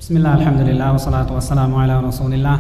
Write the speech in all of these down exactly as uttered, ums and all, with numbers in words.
بسم الله الحمد لله والصلاة والسلام على رسول الله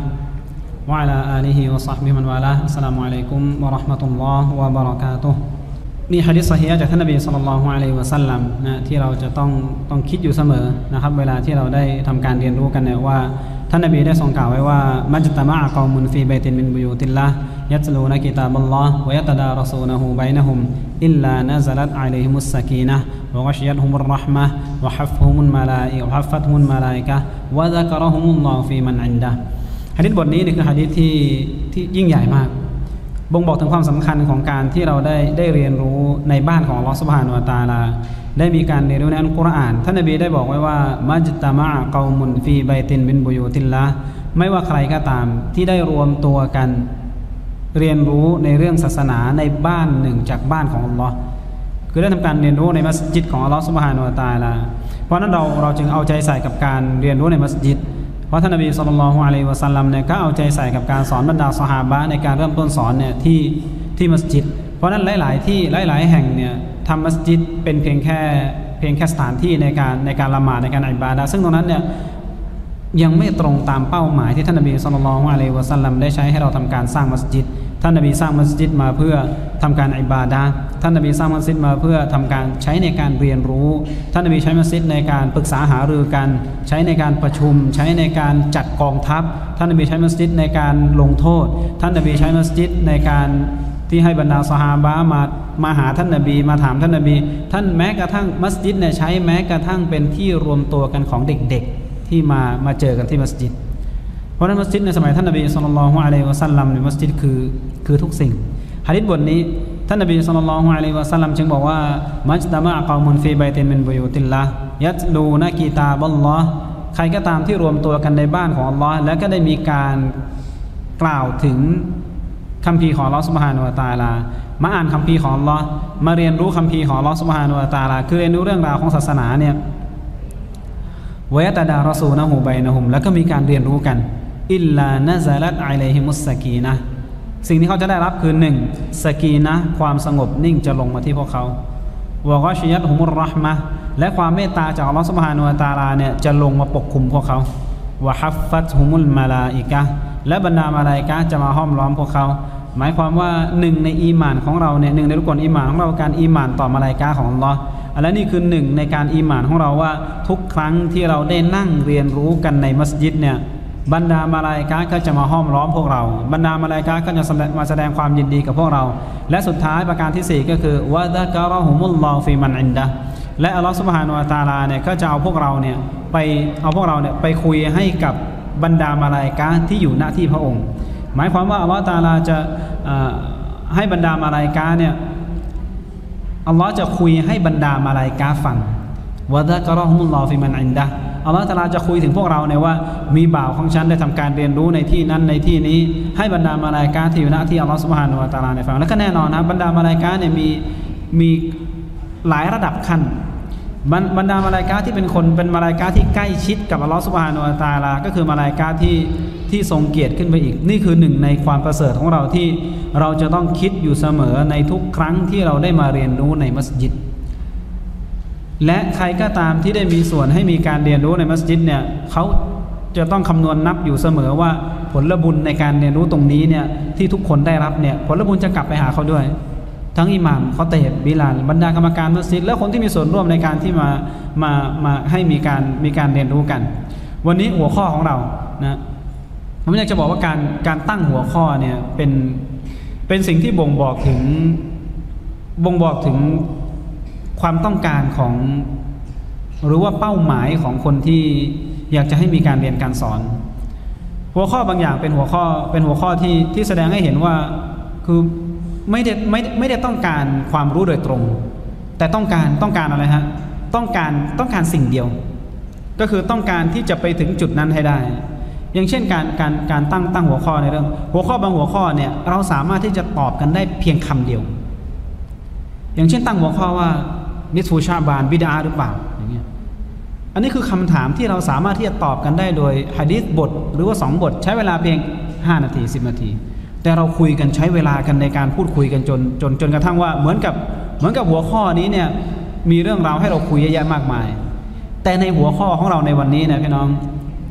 وعلى آله وصحبه من والاه السلام عليكم ورحمة الله وبركاته มีหะดีษซอฮีฮ์จากท่านนบีศ็อลลัลลอฮุอะลัยฮิวะซัลลัมนะที่เราจะต้องต้องคิดอยู่เสมอนะครับเวลาที่เราได้ทำการเรียนรู้กันเนี่ยว่าท่านนบีได้ทรงกล่าวไว้ว่ามัจตะมะอะกอมุนฟีบัยตินมินบุยูติลลาฮ์ยัตลูนะกิตาบัลลอฮ์วะยัตดารอซูนะฮูบัยนะฮุมอิลลานะซะลัตอะลัยฮิมุสซะกีนะฮ์วะฆะชิยัตฮุมุรเราะห์มะฮ์วะฮัฟฟุฮุมุลมะลาอิกะวะฮัฟฟัตฮุมุลมะลาอิกะฮ์วะซะกะเราะฮุมุลลอฮุฟีมันอินดะฮ์หะดีษบทนี้นี่คือหะดีษที่ที่ยิ่งใหญ่มากบ่งบอกถึงความสำคัญของการที่เราได้ได้เรียนรู้ในบ้านของอัลเลาะห์ซุบฮานะฮูวะตะอาลาได้มีการเรียนรู้ในอัลกุรอานท่านนบีได้บอกไว้ว่ามัจตะมะอะกอมุนฟีบัยตินมินบุยูติลลาฮ์ไม่ว่าใครก็ตามที่ได้รวมตัวกันเรียนรู้ในเรื่องศาสนาในบ้านหนึ่งจากบ้านของอัลเลาะห์คือได้ทำการเรียนรู้ในมัสยิดของอัลเลาะห์ซุบฮานะฮูวะตะอาลาเพราะนั้นเราเราจึงเอาใจใส่กับการเรียนรู้ในมัสยิดเพราะท่านนบีศ็อลลัลลอฮุอะลัยฮิวะซัลลัมเนี่ยก็เอาใจใส่กับการสอนบรรดาซอฮาบะห์ในการเริ่มต้นสอนเนี่ยที่ที่มัสยิดเพราะนั้นหลายๆที่หลายๆแห่งเนี่ยทำมัสยิดเป็นเพียงแค่เพียงแค่สถานที่ในการในการละหมาดในการอิบาดะห์ซึ่งตรงนั้นเนี่ยยังไม่ตรงตามเป้าหมายที่ท่านนบีศ็อลลัลลอฮุอะลัยฮิวะซัลลัมได้ใช้ให้เราทำการสร้างมัสยิดท่านนบีสร้างมัสยิดมาเพื่อทำการอิบาดะห์ท่านนบีสร้างมัสยิดมาเพื่อทำการใช้ในการเรียนรู้ท่านนบีใช้มัสยิดในการปรึกษาหารือกันใช้ในการประชุมใช้ในการจัดกองทัพท่านนบีใช้มัสยิดในการลงโทษท่านนบีใช้มัสยิดในการที่ให้บรรดาซอฮาบะห์มามาหาท่านนบีมาถามท่านนบีท่านแม้กระทั่งมัสยิดเนี่ยใช้แม้กระทั่งเป็นที่รวมตัวกันของเด็กๆที่มามาเจอกันที่มัสยิดเพราะนั้นมัสยิดในสมัยท่านนบีศ็อลลัลลอฮุอะลัยฮิวะซัลลัมในมัสยิดคือคือทุกสิ่งหะดีษบทนี้ท่านนบีศ็อลลัลลอฮุอะลัยฮิวะซัลลัมจึงบอกว่ามัจตะมะอะกอมุนฟีบัยตินมินบุยูติลลาฮ์ยัตลูนะกิตาบัลลอฮ์ใครก็ตามที่รวมตัวกันในบ้านของอัลเลาะห์แล้วก็ได้มีการกล่าวถึงคัมภีร์ของอัลเลาะห์ซุบฮานะฮูวะตะอาลามาอ่านคัมภีร์ของอัลเลาะห์มาเรียนรู้คัมภีร์ของอัลเลาะห์ซุบฮานะฮูวะตะอาลาคือเรียนรู้เรื่องราวของศาสนาเนี่ยวะยะตะดารอซูนะฮูบัยนะฮุมแล้วก็มีการเรียนรู้กันอิลลานะซะลัตอะลัยฮิมุสซะกีนะฮ์สิ่งที่เขาจะได้รับคือหนึ่งสกีนะห์ความสงบนิ่งจะลงมาที่พวกเขาวะฆอชิยัตฮุมุรเราะห์มะฮ์และความเมตตาจากอัลเลาะห์ซุบฮานะฮูวะตะอาลาเนี่ยจะลงมาปกคลุมพวกเขาวะฮัฟฟัตฮุมุลมะลาอิกะฮ์และบรรดามลาอิกะฮ์จะมาห้อมล้อมพวกเขาหมายความว่าหนึ่งในอีหม่านของเราเนี่ยหนึ่งในรุกนอีหม่านของเราการอีหม่านต่อมลาอิกะฮ์ของอัลเลาะห์และนี่คือหนึ่งในการอีหม่านของเราว่าทุกครั้งที่เราได้นั่งเรียนรู้กันในมัสยิดเนี่ยบรรดามลาอิกะฮ์ก็จะมาห้อมล้อมพวกเราบรรดามลาอิกะฮ์ก็จะมาแสดงความยินดีกับพวกเราและสุดท้ายประการที่สี่ก็คือวะซะกะเราะฮุมุลลอฮุฟีมันอินดะฮ์และอัลเลาะห์ซุบฮานะฮูวะตะอาลาเนี่ยก็จะเอาพวกเราเนี่ยไปเอาพวกเราเนี่ยไปคุยให้กับบรรดามลาอิกะฮ์ที่อยู่ณที่พระองค์หมายความว่าอัลเลาะห์ตะอาลาจะให้บรรดามลาอิกะฮ์เนี่ยอัลเลาะห์จะคุยให้บรรดามลาอิกะฮ์ฟังวะซะกะเราะฮุมุลลอฮุฟีมันอินดะฮ์อัลเลาะห์ตะอาลาจะคุยถึงพวกเราเนี่ยว่ามีบ่าวของฉันได้ทำการเรียนรู้ในที่นั้นในที่นี้ให้บรรดามลาอิกะฮ์ที่อยู่ณที่อัลเลาะห์ซุบฮานะฮูวะตะอาลาได้ฟังแล้วก็แน่นอนนะบรรดามลาอิกะฮ์เนี่ยมีมีหลายระดับขั้นบรรดามลาอิกะฮ์ที่เป็นคนเป็นมลาอิกะฮ์ที่ใกล้ชิดกับอัลเลาะห์ซุบฮานะฮูวะตะอาลาก็คือมลาอิกะฮ์ที่ที่ทรงเกียรติขึ้นไปอีกนี่คือหนึ่งในความประเสริฐของเราที่เราจะต้องคิดอยู่เสมอในทุกครั้งที่เราได้มาเรียนรู้ในมัสยิดและใครก็ตามที่ได้มีส่วนให้มีการเรียนรู้ในมัสยิดเนี่ยเขาจะต้องคำนวณนับอยู่เสมอว่าผลบุญในการเรียนรู้ตรงนี้เนี่ยที่ทุกคนได้รับเนี่ยผลบุญจะกลับไปหาเขาด้วยทั้งอิหม่ามคอเตบบิลาลบรรดากรรมการมัสยิดและคนที่มีส่วนร่วมในการที่มามามาให้มีการมีการเรียนรู้กันวันนี้หัวข้อของเรานะผมอยากจะบอกว่าการการตั้งหัวข้อเนี่ยเป็นเป็นสิ่งที่บ่งบอกถึงบ่งบอกถึงความต้องการของหรือว่าเป้าหมายของคนที่อยากจะให้มีการเรียนการสอนหัวข้อบางอย่างเป็นหัวข้อเป็นหัวข้อที่ที่แสดงให้เห็นว่าคือไม่ได้ไม่ไม่ได้ต้องการความรู้โดยตรงแต่ต้องการต้องการอะไรฮะต้องการต้องการสิ่งเดียวก็คือต้องการที่จะไปถึงจุดนั้นให้ได้อย่างเช่นการการการตั้งตั้งหัวข้อในเรื่องหัวข้อบางหัวข้อเนี่ยเราสามารถที่จะตอบกันได้เพียงคำเดียวอย่างเช่นตั้งหัวข้อว่านิสฟูชาบานบิดาหรือเปล่าอย่างเงี้ยอันนี้คือคำถามที่เราสามารถที่จะตอบกันได้โดยหะดีษบทหรือว่าสองบทใช้เวลาเพียงห้านาทีสิบนาทีแต่เราคุยกันใช้เวลากันในการพูดคุยกันจนจนจนกระทั่งว่าเหมือนกับเหมือนกับหัวข้อนี้เนี่ยมีเรื่องราวให้เราคุยเยอะแยะมากมายแต่ในหัวข้อของเราในวันนี้นะพี่น้อง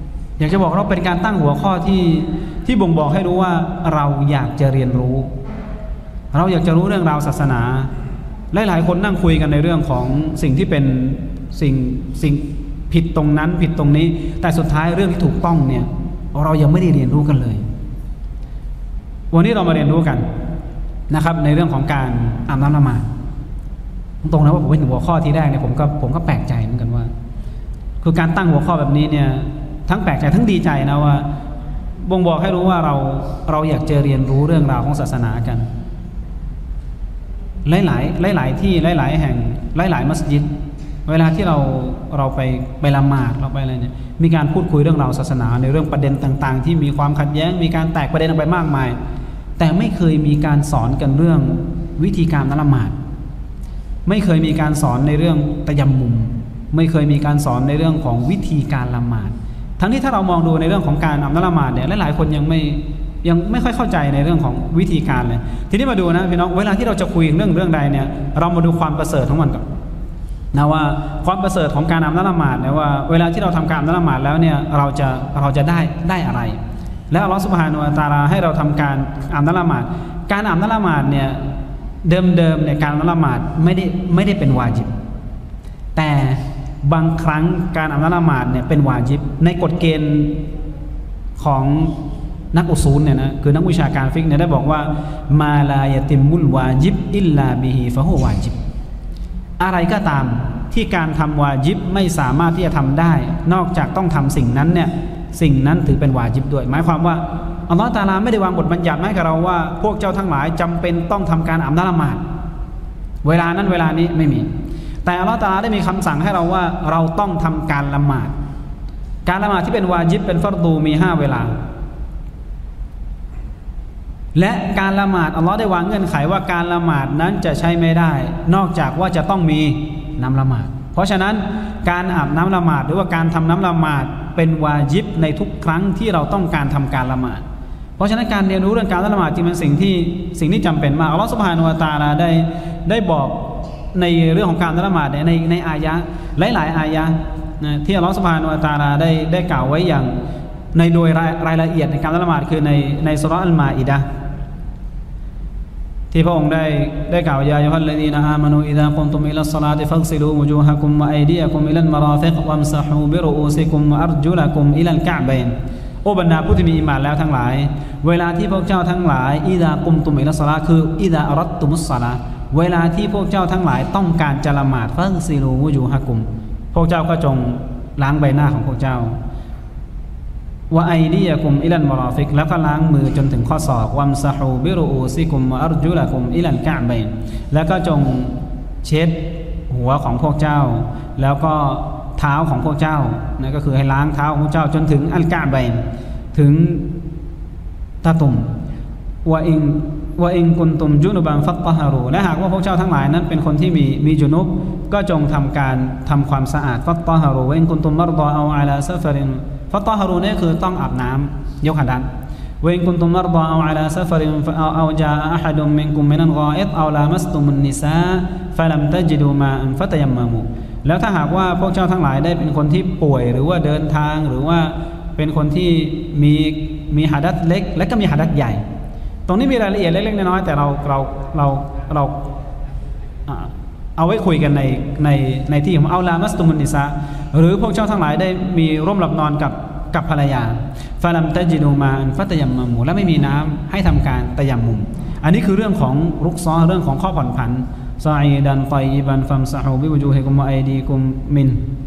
อยากจะบอกเราเป็นการตั้งหัวข้อที่ที่บ่งบอกให้รู้ว่าเราอยากจะเรียนรู้เราอยากจะรู้เรื่องราวศาสนาหลายๆคนนั่งคุยกันในเรื่องของสิ่งที่เป็นสิ่งสิ่งผิดตรงนั้นผิดตรงนี้แต่สุดท้ายเรื่องที่ถูกต้องเนี่ยเรายังไม่ได้เรียนรู้กันเลยวันนี้เรามาเรียนรู้กันนะครับในเรื่องของการอาบน้ำละหมาดตรงๆนะว่าผมเป็นหัวข้อที่แรกเนี่ยผมก็ผมก็แปลกใจเหมือนกันว่าคือการตั้งหัวข้อแบบนี้เนี่ยทั้งแปลกใจทั้งดีใจนะว่าบ่งบอกให้รู้ว่าเราเราอยากจะเรียนรู้เรื่องราวของศาสนากันหลายๆหลายๆที่หลายๆแห่งหลายๆมัสยิดเวลาที่เราเราไปไปละหมาดเราไปอะไรเนี่ยมีการพูดคุยเรื่องราวศาสนาในเรื่องประเด็นต่างๆที่มีความขัดแย้งมีการแตกประเด็นออกไปมากมายแต่ไม่เคยมีการสอนกันเรื่องวิธีการละหมาดไม่เคยมีการสอนในเรื่องตะยัมมุมไม่เคยมีการสอนในเรื่องของวิธีการละหมาดทั้งที่ถ้าเรามองดูในเรื่องของการอาบน้ำละหมาดเนี่ยหลายๆคนยังไม่ยังไม่ค่อยเข้าใจในเรื่องของวิธีการเลยทีนี้มาดูนะพี่น้องเวลาที่เราจะคุยเรื่องเรื่องใดเนี่ยเรามาดูความประเสริฐของมันก่อนนะว่าความประเสริฐของการอาบน้ำละหมาดเนี่ยว่าเวลาที่เราทำการอาบน้ำละหมาดแล้วเนี่ยเราจะเราจะได้ได้อะไรแล้วอัลเลาะห์ซุบฮานะฮูวะตะอาลาให้เราทำการอาบน้ำละหมาดการอาบน้ำละหมาดเนี่ยเดิมๆเนี่ยการอาบน้ำละหมาดไม่ได้ไม่ได้เป็นวาญิบแต่บางครั้งการอาบน้ำละหมาดเนี่ยเป็นวาญิบในกฎเกณฑ์ของนักอุซูลเนี่ยนะคือนักวิชาการฟิกเนี่ยได้บอกว่ามาลายติมุลวาญิบอิลลาบิฮิฟะฮุวาญิบอะไรก็ตามที่การทำวาญิบไม่สามารถที่จะทำได้นอกจากต้องทำสิ่งนั้นเนี่ยสิ่งนั้นถือเป็นวาญิบด้วยหมายความว่าอัลลอฮฺตะอาลาไม่ได้วางบทบัญญัติให้กับเราว่าพวกเจ้าทั้งหลายจำเป็นต้องทำการอาบน้ำละหมาดเวลานั้นเวลานี้ไม่มีแต่อัลลอฮฺตะอาลาได้มีคำสั่งให้เราว่าเราต้องทำการละหมาดการละหมาดที่เป็นวาญิบเป็นฟัรดูมีห้าเวลาและการละหมาดอัลลอฮ์ได้วางเงื่อนไขว่าการละหมาดนั้นจะใช้ไม่ได้นอกจากว่าจะต้องมีน้ำละหมาดเพราะฉะนั้นการอาบน้ำละหมาดหรือว่าการทำน้ำละหมาดเป็นวาญิบในทุกครั้งที่เราต้องการทำการละหมาดเพราะฉะนั้นการเรียนรู้เรื่องการละหมาดจึงเป็นสิ่งที่สิ่งที่จำเป็นมากอัลลอฮ์ซุบฮานะฮูวะตะอาลาได้ได้บอกในเรื่องของการละหมาดในในอายะห์หลายๆอายะห์นะที่อัลลอฮ์ซุบฮานะฮูวะตะอาลาได้ได้กล่าวไว้อย่างในโดยรายละเอียดในการละหมาดคือในในซูเราะห์อัลมาอิดะห์ที่พระองค์ได้ได้กล่าวยาอัยยูฮัลลซีนะอามานูอิซากุมตุมอิลัสศอลาติฟัฆซิลูวุจูฮะกุมวะอัยดียะกุมอิลัลมะราฟิกวัมซะฮูบิรุอูซิกุมวะอัรจุละกุมอิลัลกะอ์บัยน์โอ้บรรดาผู้ที่มีอีหม่านแล้วทั้งหลายเวลาที่พวกเจ้าทั้งหลายอิซากุมตุมอิลัสศอลาคืออิซาอะรัดตุมุสศอลาเวลาที่พวกเจ้าทั้งหลายต้องการจะละหมาดฟัฆซิลูวุจูฮะกุมพวกเจ้าก็จงล้างใบหน้าของพวกเจ้าวะไอดียะกุมอิลันมะราฟิกแล้วก็ล้างมือจนถึงข้อศอกวัมซะฮูบิรุอูซิกุมวะอัรจุละกุมอิลันกะอ์บัยน์แล้วก็จงเช็ดหัวของพวกเจ้าแล้วก็เท้าของพวกเจ้านั่นก็คือให้ล้างเท้าของพวกเจ้าจนถึงอัลกะอ์บัยน์ถึงตะตุ่มวะอินวะอินกุนตุมจุนุบันฟัตตะฮารูและหากว่าพวกเจ้าทั้งหลายนั้นเป็นคนที่มีมีจุนุบก็จงทำการทำความสะอาดฟัตตะฮารูวะอินกุนตุมมัรฎอเอาอะลาซะฟะรินฟัตตะฮารูนี่คือต้องอาบน้ำยกหัดดันวะอินกุนตุมมัรฎอเอาอะลาซะฟะรินเอาเอาจาอะฮัดุมมินกุมมินัลฆออิฎเอาลามัสตุมุนนิซาฟะลัมตัจิดูมาอันฟัตยัมมามูแล้วถ้าหากว่าพวกเจ้าทั้งหลายได้เป็นคนที่ป่วยหรือว่าเดินทางหรือว่าเป็นคนที่มีมีหะดัษเล็กและก็มีหะดัษใหญ่ตรงนี้มีรายละเอียดเล็กๆน้อยๆแต่เราเราเราเราเอาไว้คุยกันในในในที่ของเอาลามัสตุมุนนิซาหรือพวกเจ้าทั้งหลายได้มีร่วมหลับนอนกับกับภรรยาฟาลัมตัจิดูมาอันฟัตยัมมามูและไม่มีน้ำให้ทำการตะยัมมุมอันนี้คือเรื่องของรุกซอเรื่องของข้อผ่อนผันซออีดันฏอยบันฟัมซะฮูบิวุจูฮิกุมวะอัยดีกุมมิน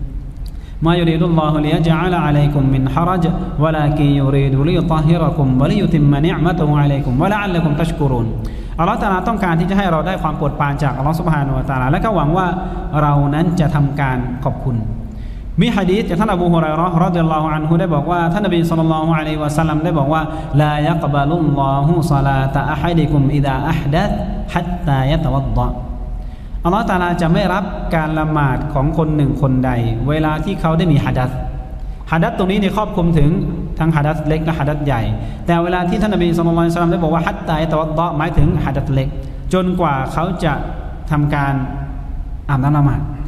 ما يريد الله ليجعل عليكم من حرج ولكن يريد ليطهركم وليتم نعمته عليكم ولعلكم تشكرون อัลเลาะห์ตะอาลาต้องการที่จะให้เราได้ความโปรดปรานจากอัลเลาะห์ซุบฮานะฮูวะตะอาลาและก็หวังว่าเรานั้นจะทำการขอบคุณมีหะดีษจากท่านอบูฮุรอยเราะห์รอฎิยัลลอฮุอันฮุได้บอกว่าท่านนบีศ็อลลัลลอฮุอะลัยฮิวะซัลลัมได้บอกว่าลายักบะลุลลอฮุศอลาตะอะฮัดิกุมอิซาอะห์ดัษฮัตตายะตะวัฎฎออัลเลาะห์ตะอาลาจะไม่รับการละหมาดของคนหนึ่งคนใดเวลาที่เขาได้มีหะดัษหะดัษตรงนี้เนี่ยครอบคลุมถึงทั้งหะดัษเล็กและหะดัษใหญ่แต่เวลาที่ท่านนบีศ็อลลัลลอฮุอะลัยฮิวะซัลลัมได้บอกว่าฮัตตายะตะวัฎฎอหมายถึงหะดัษเล็กจนกว่าเขาจะทำการอาบน้ำละหมาด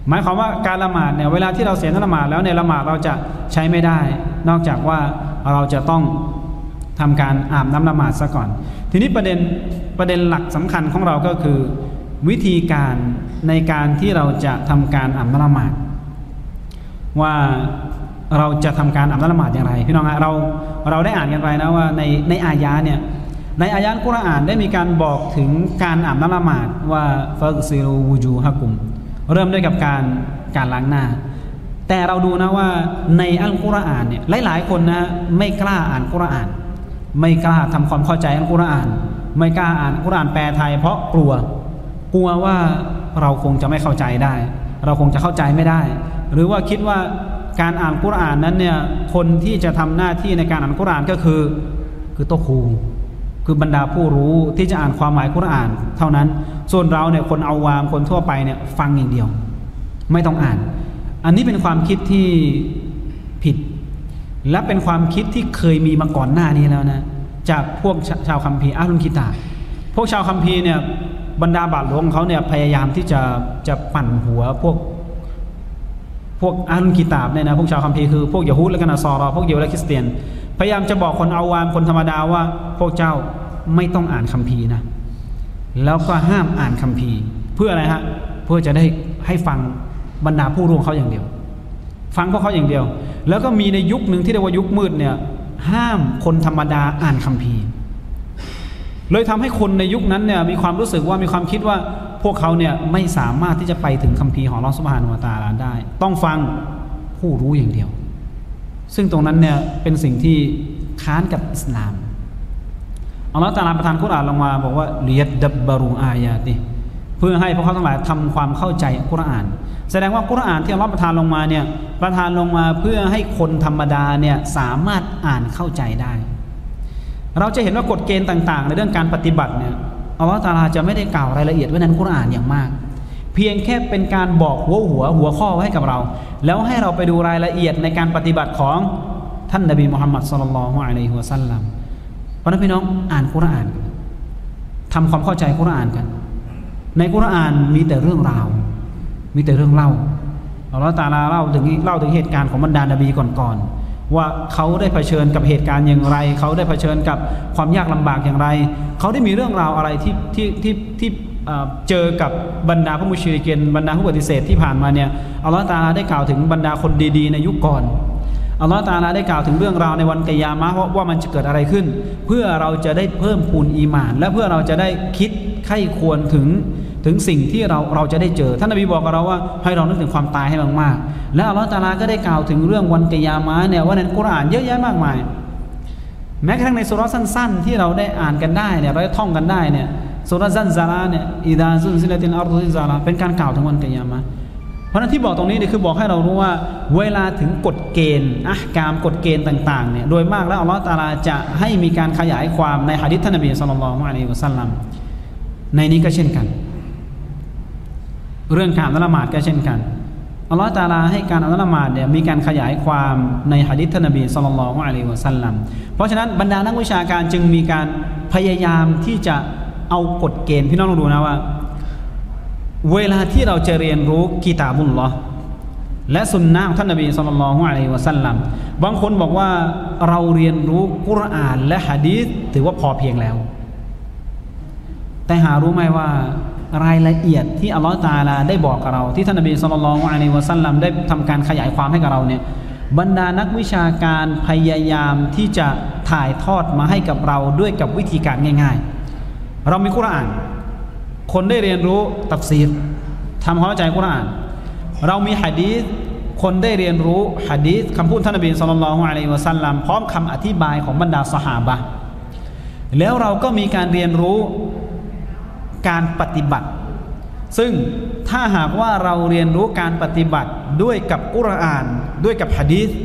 หมายความว่าการละหมาดเนี่ยเวลาที่เราเสียละหมาดแล้วเนี่ยละหมาดเราจะใช้ไม่ได้นอกจากว่าเราจะต้องทำการอาบน้ำละหมาดซะก่อนทีนี้ประเด็นประเด็นหลักสำคัญของเราก็คือวิธีการในการที่เราจะทำการอาบน้ำละหมาดว่าเราจะทำการอาบน้ำละหมาดอย่างไรพี่น้องเราเราได้อ่านกันไปนะว่าในในอายะเนี่ยในอายะกุรอานได้มีการบอกถึงการอาบน้ำละหมาดว่าฟักซิลูวูจูฮะกุมเริ่มด้วยกับการการล้างหน้าแต่เราดูนะว่าในอัลกุรอานเนี่ยหลายๆคนนะไม่กล้าอ่านกุรอานไม่กล้าทำความเข้าใจอัลกุรอานไม่กล้าอ่านกุรอานแปลไทยเพราะกลัวกลัวว่าเราคงจะไม่เข้าใจได้เราคงจะเข้าใจไม่ได้หรือว่าคิดว่าการอ่านกุรอานนั้นเนี่ยคนที่จะทำหน้าที่ในการอ่านกุรอานก็คือคือโต๊ะครูคือบรรดาผู้รู้ที่จะอ่านความหมายกุรอานเท่านั้นส่วนเราเนี่ยคนเอาวามคนทั่วไปเนี่ยฟังอย่างเดียวไม่ต้องอ่านอันนี้เป็นความคิดที่ผิดและเป็นความคิดที่เคยมีมาก่อนหน้านี้แล้วนะจากพวกชาวคัมภีร์อัลลุนกิตาบพวกชาวคัมภีร์เนี่ยบรรดาบาทหลวงเขาเนี่ยพยายามที่จะจะปั่นหัวพวกพวกอัลลุนกิตาบเนี่ยนะพวกชาวคัมภีร์คือพวกยะฮูดและก็นัสรอพวกยิวและคริสเตียนพยายามจะบอกคนเอาวามคนธรรมดาว่าพวกเจ้าไม่ต้องอ่านคัมภีร์นะแล้วก็ห้ามอ่านคัมภีร์เพื่ออะไรฮะเพื่อจะได้ให้ฟังบรรดาผู้รู้เขาอย่างเดียวฟังพวกเขาอย่างเดียวแล้วก็มีในยุคหนึ่งที่เรียกว่ายุคมืดเนี่ยห้ามคนธรรมดาอ่านคัมภีร์เลยทำให้คนในยุคนั้นเนี่ยมีความรู้สึกว่ามีความคิดว่าพวกเขาเนี่ยไม่สามารถที่จะไปถึงคัมภีร์ของอัลเลาะห์ซุบฮานะฮูวะตะอาลาได้ต้องฟังผู้รู้อย่างเดียวซึ่งตรงนั้นเนี่ยเป็นสิ่งที่ค้านกับอิสลามอัลเลาะห์ตะอาลาประทานกุรอานลงมาบอกว่าลิยัดดับบารูอายาติเพื่อให้พวกเขาทั้งหลายทำความเข้าใจกุรอานแสดงว่ากุรอานที่อัลเลาะห์ประทานลงมาเนี่ยประทานลงมาเพื่อให้คนธรรมดาเนี่ยสามารถอ่านเข้าใจได้เราจะเห็นว่ากฎเกณฑ์ต่างๆในเรื่องการปฏิบัติเนี่ยอัลเลาะห์ตะอาลาจะไม่ได้กล่าวรายละเอียดไว้ในกุรอานอย่างมากเพียงแค่เป็นการบอกหัวหัวหัวข้อไว้ให้กับเราแล้วให้เราไปดูรายละเอียดในการปฏิบัติของท่านนบีมุฮัมมัดศ็อลลัลลอฮุอะลัยฮิวะซัลลัมเพราะนั้นพี่น้องอ่านกุรอานทำความเข้าใจกุรอานกันในกุรอานมีแต่เรื่องราวมีแต่เรื่องเล่าอัลเลาะห์ตะอาลาเล่าถึงเล่าถึงเหตุการณ์ของบรรดานบีก่อนๆว่าเขาได้เผชิญกับเหตุการณ์อย่างไรเขาได้เผชิญกับความยากลำบากอย่างไรเขาได้มีเรื่องราวอะไรที่ที่ที่ที่เจอกับบรรดาผู้มุชริกีนบรรดาผู้ปฏิเสธที่ผ่านมาเนี่ยอัลเลาะห์ตะอาลาได้กล่าวถึงบรรดาคนดีๆในยุคก่อนอัลเลาะห์ตะอาลาได้กล่าวถึงเรื่องราวในวันกิยามะห์ว่ามันจะเกิดอะไรขึ้นเพื่อเราจะได้เพิ่มพูนอีหม่านและเพื่อเราจะได้คิดใคร่ควรถึงถึงสิ่งที่เราเราจะได้เจอท่านนบีบอกกับเราว่าให้เรานึกถึงความตายให้มากๆและอัลเลาะห์ตะอาลาก็ได้กล่าวถึงเรื่องวันกิยามะห์เนี่ยว่าในกุรอานเยอะแยะมากมายแม้กระทั่งในซูเราะห์สั้นๆที่เราได้อ่านกันได้เนี่ยเราได้ท่องกันได้เนี่ยซูเราะห์ซัลซาลาเนี่ยอิซาซุลซิลัติลอัรฎุซิลซาลาเป็นการกล่าวถึงวันกิยามะห์เพราะฉะนั้นที่บอกตรงนี้เนี่ยคือบอกให้เรารู้ว่าเวลาถึงกฎเกณฑ์อะห์กามกฎเกณฑ์ต่างๆเนี่ยโดยมากแล้วอัลเลาะห์ตะอาลาจะให้มีการขยายความในหะดีษท่านนบีศ็อลลัลลอฮุอะลัยฮิวะซัลลัมในนี้ก็เช่นกันเรื่องการละหมาดก็เช่นกันอัลเลาะห์ตะอาลาให้การละหมาดเนี่ยมีการขยายความในหะดีษท่านนบีศ็อลลัลลอฮุอะลัยฮิวะซัลลัมเพราะฉะนั้นบรรดานักวิชาการจึงมีการพยายามที่จะเอากฎเกณฑ์พี่น้องลองดูนะว่าเวลาที่เราจะเรียนรู้กิตาบุลลอฮ์และสุนนะของท่านนบีศ็อลลัลลอฮุอะลัยฮิวะซัลลัมบางคนบอกว่าเราเรียนรู้กุรอานและหะดีษถือว่าพอเพียงแล้วแต่หารู้ไหมว่ารายละเอียดที่อัลเลาะห์ตะอาลาได้บอกกับเราที่ท่านนบีศ็อลลัลลอฮุอะลัยฮิวะซัลลัมได้ทำการขยายความให้กับเราเนี่ยบรรดานักวิชาการพยายามที่จะถ่ายทอดมาให้กับเราด้วยกับวิธีการง่ายๆเรามีกุรอานคนได้เรียนรู้ตัฟซีรทำความเข้าใจกุรอานเรามีหะดีษคนได้เรียนรู้หะดีษคำพูดท่านนบีศ็อลลัลลอฮุอะลัยฮิวะซัลลัมพร้อมคำอธิบายของบรรดาซอฮาบะห์แล้วเราก็มีการเรียนรู้การปฏิบัติซึ่งถ้าหากว่าเราเรียนรู้การปฏิบัติด้วยกับกุรอานด้วยกับหะดีษ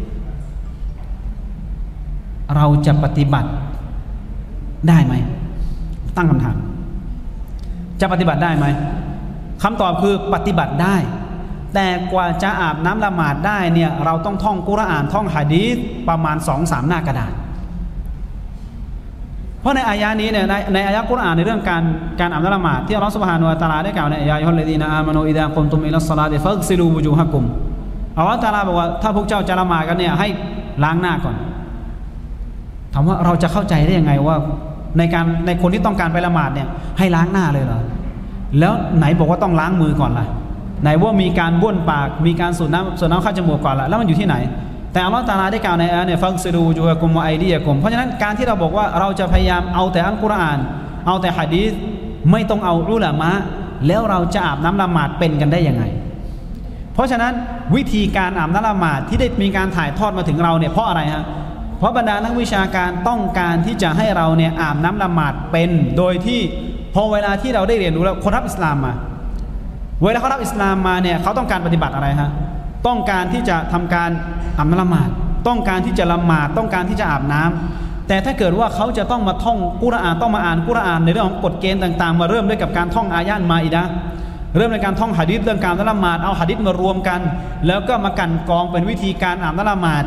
เราจะปฏิบัติได้ไหมตั้งคำถามจะปฏิบัติได้ไหมคำตอบคือปฏิบัติได้แต่กว่าจะอาบน้ำละหมาดได้เนี่ยเราต้องท่องกุรอานท่องหะดีษประมาณ สองถึงสาม หน้ากระดาษเพราะในอายะนี้เนี่ยในในอายะกุรอานในเรื่องการการอาบน้ำละหมาดที่อัลเลาะห์ซุบฮานะฮูวะตะอาลาได้กล่าวในอายะอัยยูฮัลลซีนาอามานูอิซากุมตุมอิลัสศอลาติฟัฆซิลูวุจูฮะกุมอัลเลาะห์ตะอาลาบอกว่าถ้าพวกเจ้าจะละหมาดกันเนี่ยให้ล้างหน้าก่อนถามว่าเราจะเข้าใจได้ยังไงว่าในการในคนที่ต้องการไปละหมาดเนี่ยให้ล้างหน้าเลยเหรอแล้วไหนบอกว่าต้องล้างมือก่อนล่ะไหนว่ามีการบ้วนปากมีการสูดน้ำสูดน้ำเข้าจมูกก่อนล่ะแล้วมันอยู่ที่ไหนแต่อัลเลาะห์ตะอาลาได้กล่าวในอายะเนี่ยฟัฆซิลูวุจูฮะกุมวะอัยดียะกุมเพราะฉะนั้นการที่เราบอกว่าเราจะพยายามเอาแต่อัลกุรอานเอาแต่หะดีษไม่ต้องเอาอุลามะแล้วเราจะอาบน้ำละหมาดเป็นกันได้ยังไงเพราะฉะนั้นวิธีการอาบน้ำละหมาดที่ได้มีการถ่ายทอดมาถึงเราเนี่ยเพราะอะไรฮะเพราะบรรดานักวิชาการต้องการที่จะให้เราเนี่ยอาบน้ำละหมาดเป็นโดยที่พอเวลาที่เราได้เรียนรู้แล้วคนรับอิสลามมาเวลาเขารับอิสลามมาเนี่ยเขาต้องการปฏิบัติอะไรฮะต้องการที่จะทำการอาบน้ำละหมาดต้องการที่จะละหมาดต้องการที่จะอาบน้ำแต่ถ้าเกิดว่าเขาจะต้องมาท่องกุรอานต้องมาอ่านกุรอานในเรื่องของกฎเกณฑ์ต่างๆมาเริ่มด้วยกับการท่องอายะห์มาอิดะห์เริ่มในการท่องหะดีษเรื่องการละหมาดเอาหะดีษมารวมกันแล้วก็มากั่นกรองเป็นวิธีการอาบน้ำละหมาด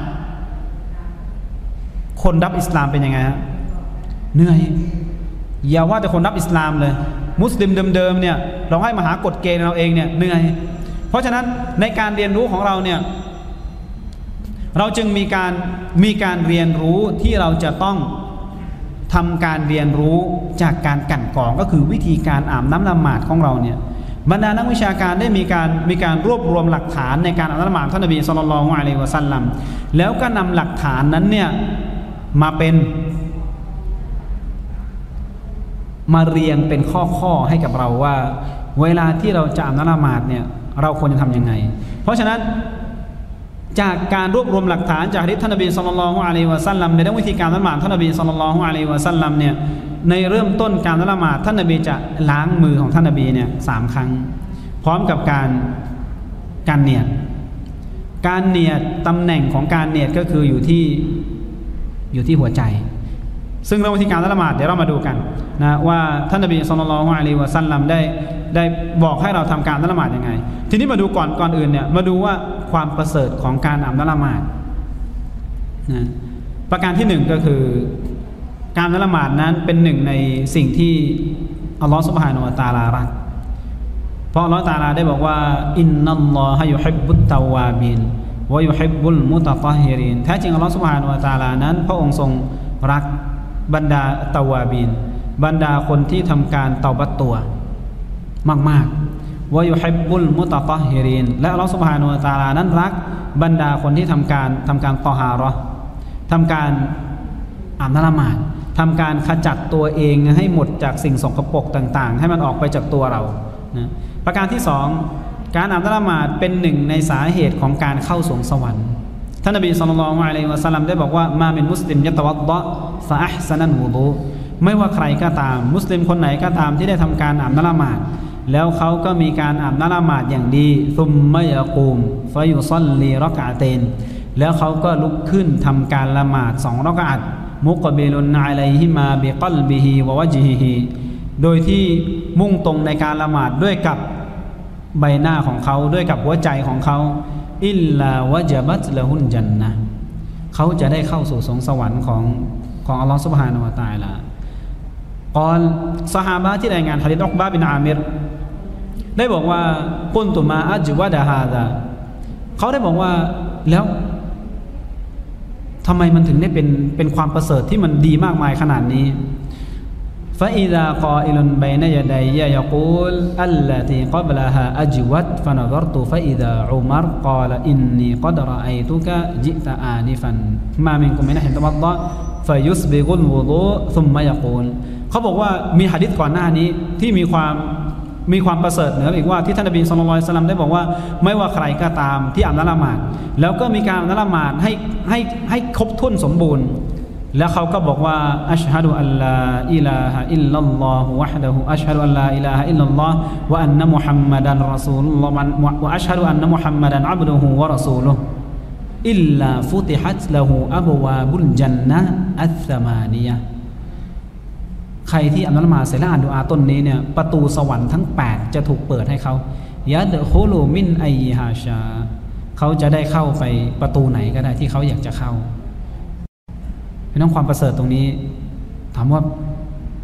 คนรับอิสลามเป็นยังไงฮะเหนื่อยอย่าว่าแต่คนรับอิสลามเลยมุสลิมเดิมๆเนี่ยเราให้มาหากฎเกณฑ์เราเองเนี่ยเหนื่อยเพราะฉะนั้นในการเรียนรู้ของเราเนี่ยเราจึงมีการมีการเรียนรู้ที่เราจะต้องทำการเรียนรู้จากการกั่นกรองก็คือวิธีการอาบน้ำละหมาดของเราเนี่ยบรรดานักวิชาการได้มีการมีการรวบรวมหลักฐานในการอาบน้ำละหมาดท่านนบีศ็อลลัลลอฮุอะลัยฮิวะซัลลัมแล้วก็นำหลักฐานนั้นเนี่ยมาเป็นมาเรียงเป็นข้อๆให้กับเราว่าเวลาที่เราจะอาบน้ำละหมาดเนี่ยเราควรจะทำยังไงเพราะฉะนั้นจากการรวบรวมหลักฐานจากหะดีษท่านนบีศ็อลลัลลอฮุอะลัยฮิวะซัลลัมในเรื่องวิธีการละหมาดท่านนบีศ็อลลัลลอฮุอะลัยฮิวะซัลลัมเนี่ยในเริ่มต้นการละหมาดท่านนบีจะล้างมือของท่านนบีเนี่ยสามครั้งพร้อมกับการการเนียดการเนียดตำแหน่งของการเนียดก็คืออยู่ที่อยู่ที่หัวใจซึ่งเรื่องวิธีการละหมาดเดี๋ยวเรามาดูกันนะว่าท่านนบีศ็อลลัลลอฮุอะลัยฮิวะซัลลัมได้ได้บอกให้เราทำการละหมาดยังไงทีนี้มาดูก่อนก่อนอื่นเนี่ยมาดูว่าความประเสริฐของการอาบน้ำละหมาดนะประการที่หนึ่งก็คือการละหมาดนั้นเป็นหนึ่งในสิ่งที่อัลลอฮฺซุบฮานะฮูวะตะอาลารักเพราะอัลลอฮฺตะอาลาได้บอกว่าอินนัลลอฮะยุฮิบบุตตาวาบินวะยุฮิบบุลมุตะฏอฮิรินแท้จริงอัลลอฮฺซุบฮานะฮูวะตะอาลานั้นพระองค์ทรงรักบรรดาตาวาบินบรรดาคนที่ทำการเตาบัตตัวมากๆวะยุฮิบบุลมุตะฏอฮิรินและอัลลอฮฺซุบฮานะฮูวะตะอาลานั้นรักบรรดาคนที่ทำการทำการตอฮาเราะห์ทำการอาบน้ำละหมาดทำการขจัดตัวเองให้หมดจากสิ่งสกปรกต่างๆให้มันออกไปจากตัวเรานะประการที่สองการอาบน้ำละหมาดเป็นหนึ่งในสาเหตุของการเข้าสวงสวรรค์ท่านนบีศ็อลลัลลอฮุอะลัยฮิวะซัลลัมได้บอกว่ามามินมุสลิมยะตะวัฎฎอฟะอัห์ซะนัลวุฎูไม่ว่าใครก็ตามมุสลิมคนไหนก็ตามที่ได้ทำการอาบน้ำละหมาดแล้วเขาก็มีการอาบน้ำละหมาดอย่างดีซุมมะยะกูมฟะยุศ็อลลีเราะกะอะตัยน์แล้วเขาก็ลุกขึ้นทำการละหมาดสองเราะกะอะฮ์มุกบิลุนอะลัยฮิมาบิกัลบิฮิวะวะญฮิฮิโดยที่มุ่งตรงในการละหมาดด้วยกับใบหน้าของเขาด้วยกับหัวใจของเขาอิลลาวะญะบัตละฮุนญันนะห์เขาจะได้เข้าสู่สวงสวรรค์ของของอัลลอฮฺซุบฮานะฮูวะตะอาลากอลซอฮาบะห์ที่รายงานหะดีษอุกบะห์บินอามิรได้บอกว่ากุนตุมาอัจวะดะฮาซาเขาได้บอกว่าแล้วทำไมมันถึงได้เป็นเป็นความประเสริฐที่มันดีมากมายขนาดนี้ฟะอิซากออิลุนบัยนะยะดัยยะยะกูลอัลลตีกับละฮาอัจวัตฟะนะซรตุฟะอิซาอุมัรกาลอินนีกัดรออัยตุกะจิตะอานิฟันมามินกุมมินอะฮิตะวัฎฎอฟะยุสบิกุลวุฎูซุมมะยะกูลเขาบอกว่ามีหะดีษก่อนหน้านี้ที่มีความมีความประเสริฐเหนืออีกว่าที่ท่านนบีศ็อลลัลลอฮุอะลัยฮิวะซัลลัมได้บอกว่าไม่ว่าใครก็ตามที่อาบน้ำละหมาดแล้วก็มีการอาบน้ำละหมาดให้ให้ให้ครบถ้วนสมบูรณ์แล้วเขาก็บอกว่าอัชฮะดุอัลลาอิลาฮะอิลลัลลอฮุวะฮ์ดะฮูอัชฮะดุอัลลาอิลาฮะอิลลัลลอฮ์วะอันนะมุฮัมมัดันรอซูลุลลอฮ์วะอัชฮะดุอันนะมุฮัมมัดันอับดุฮูวะรอซูลุฮ์อิลลาฟุติฮัตละฮูอับวาบุลญันนะฮ์อัศษมานียะห์ใครที่อาบน้ำละหมาดเสร็จแล้วอ่านดุอาต้นนี้เนี่ยประตูสวรรค์ทั้งแปดจะถูกเปิดให้เขายะดะคุลูมินอัยฮาชาเขาจะได้เข้าไปประตูไหนก็ได้ที่เขาอยากจะเข้าเป็นต้องความประเสริฐตรงนี้ถามว่า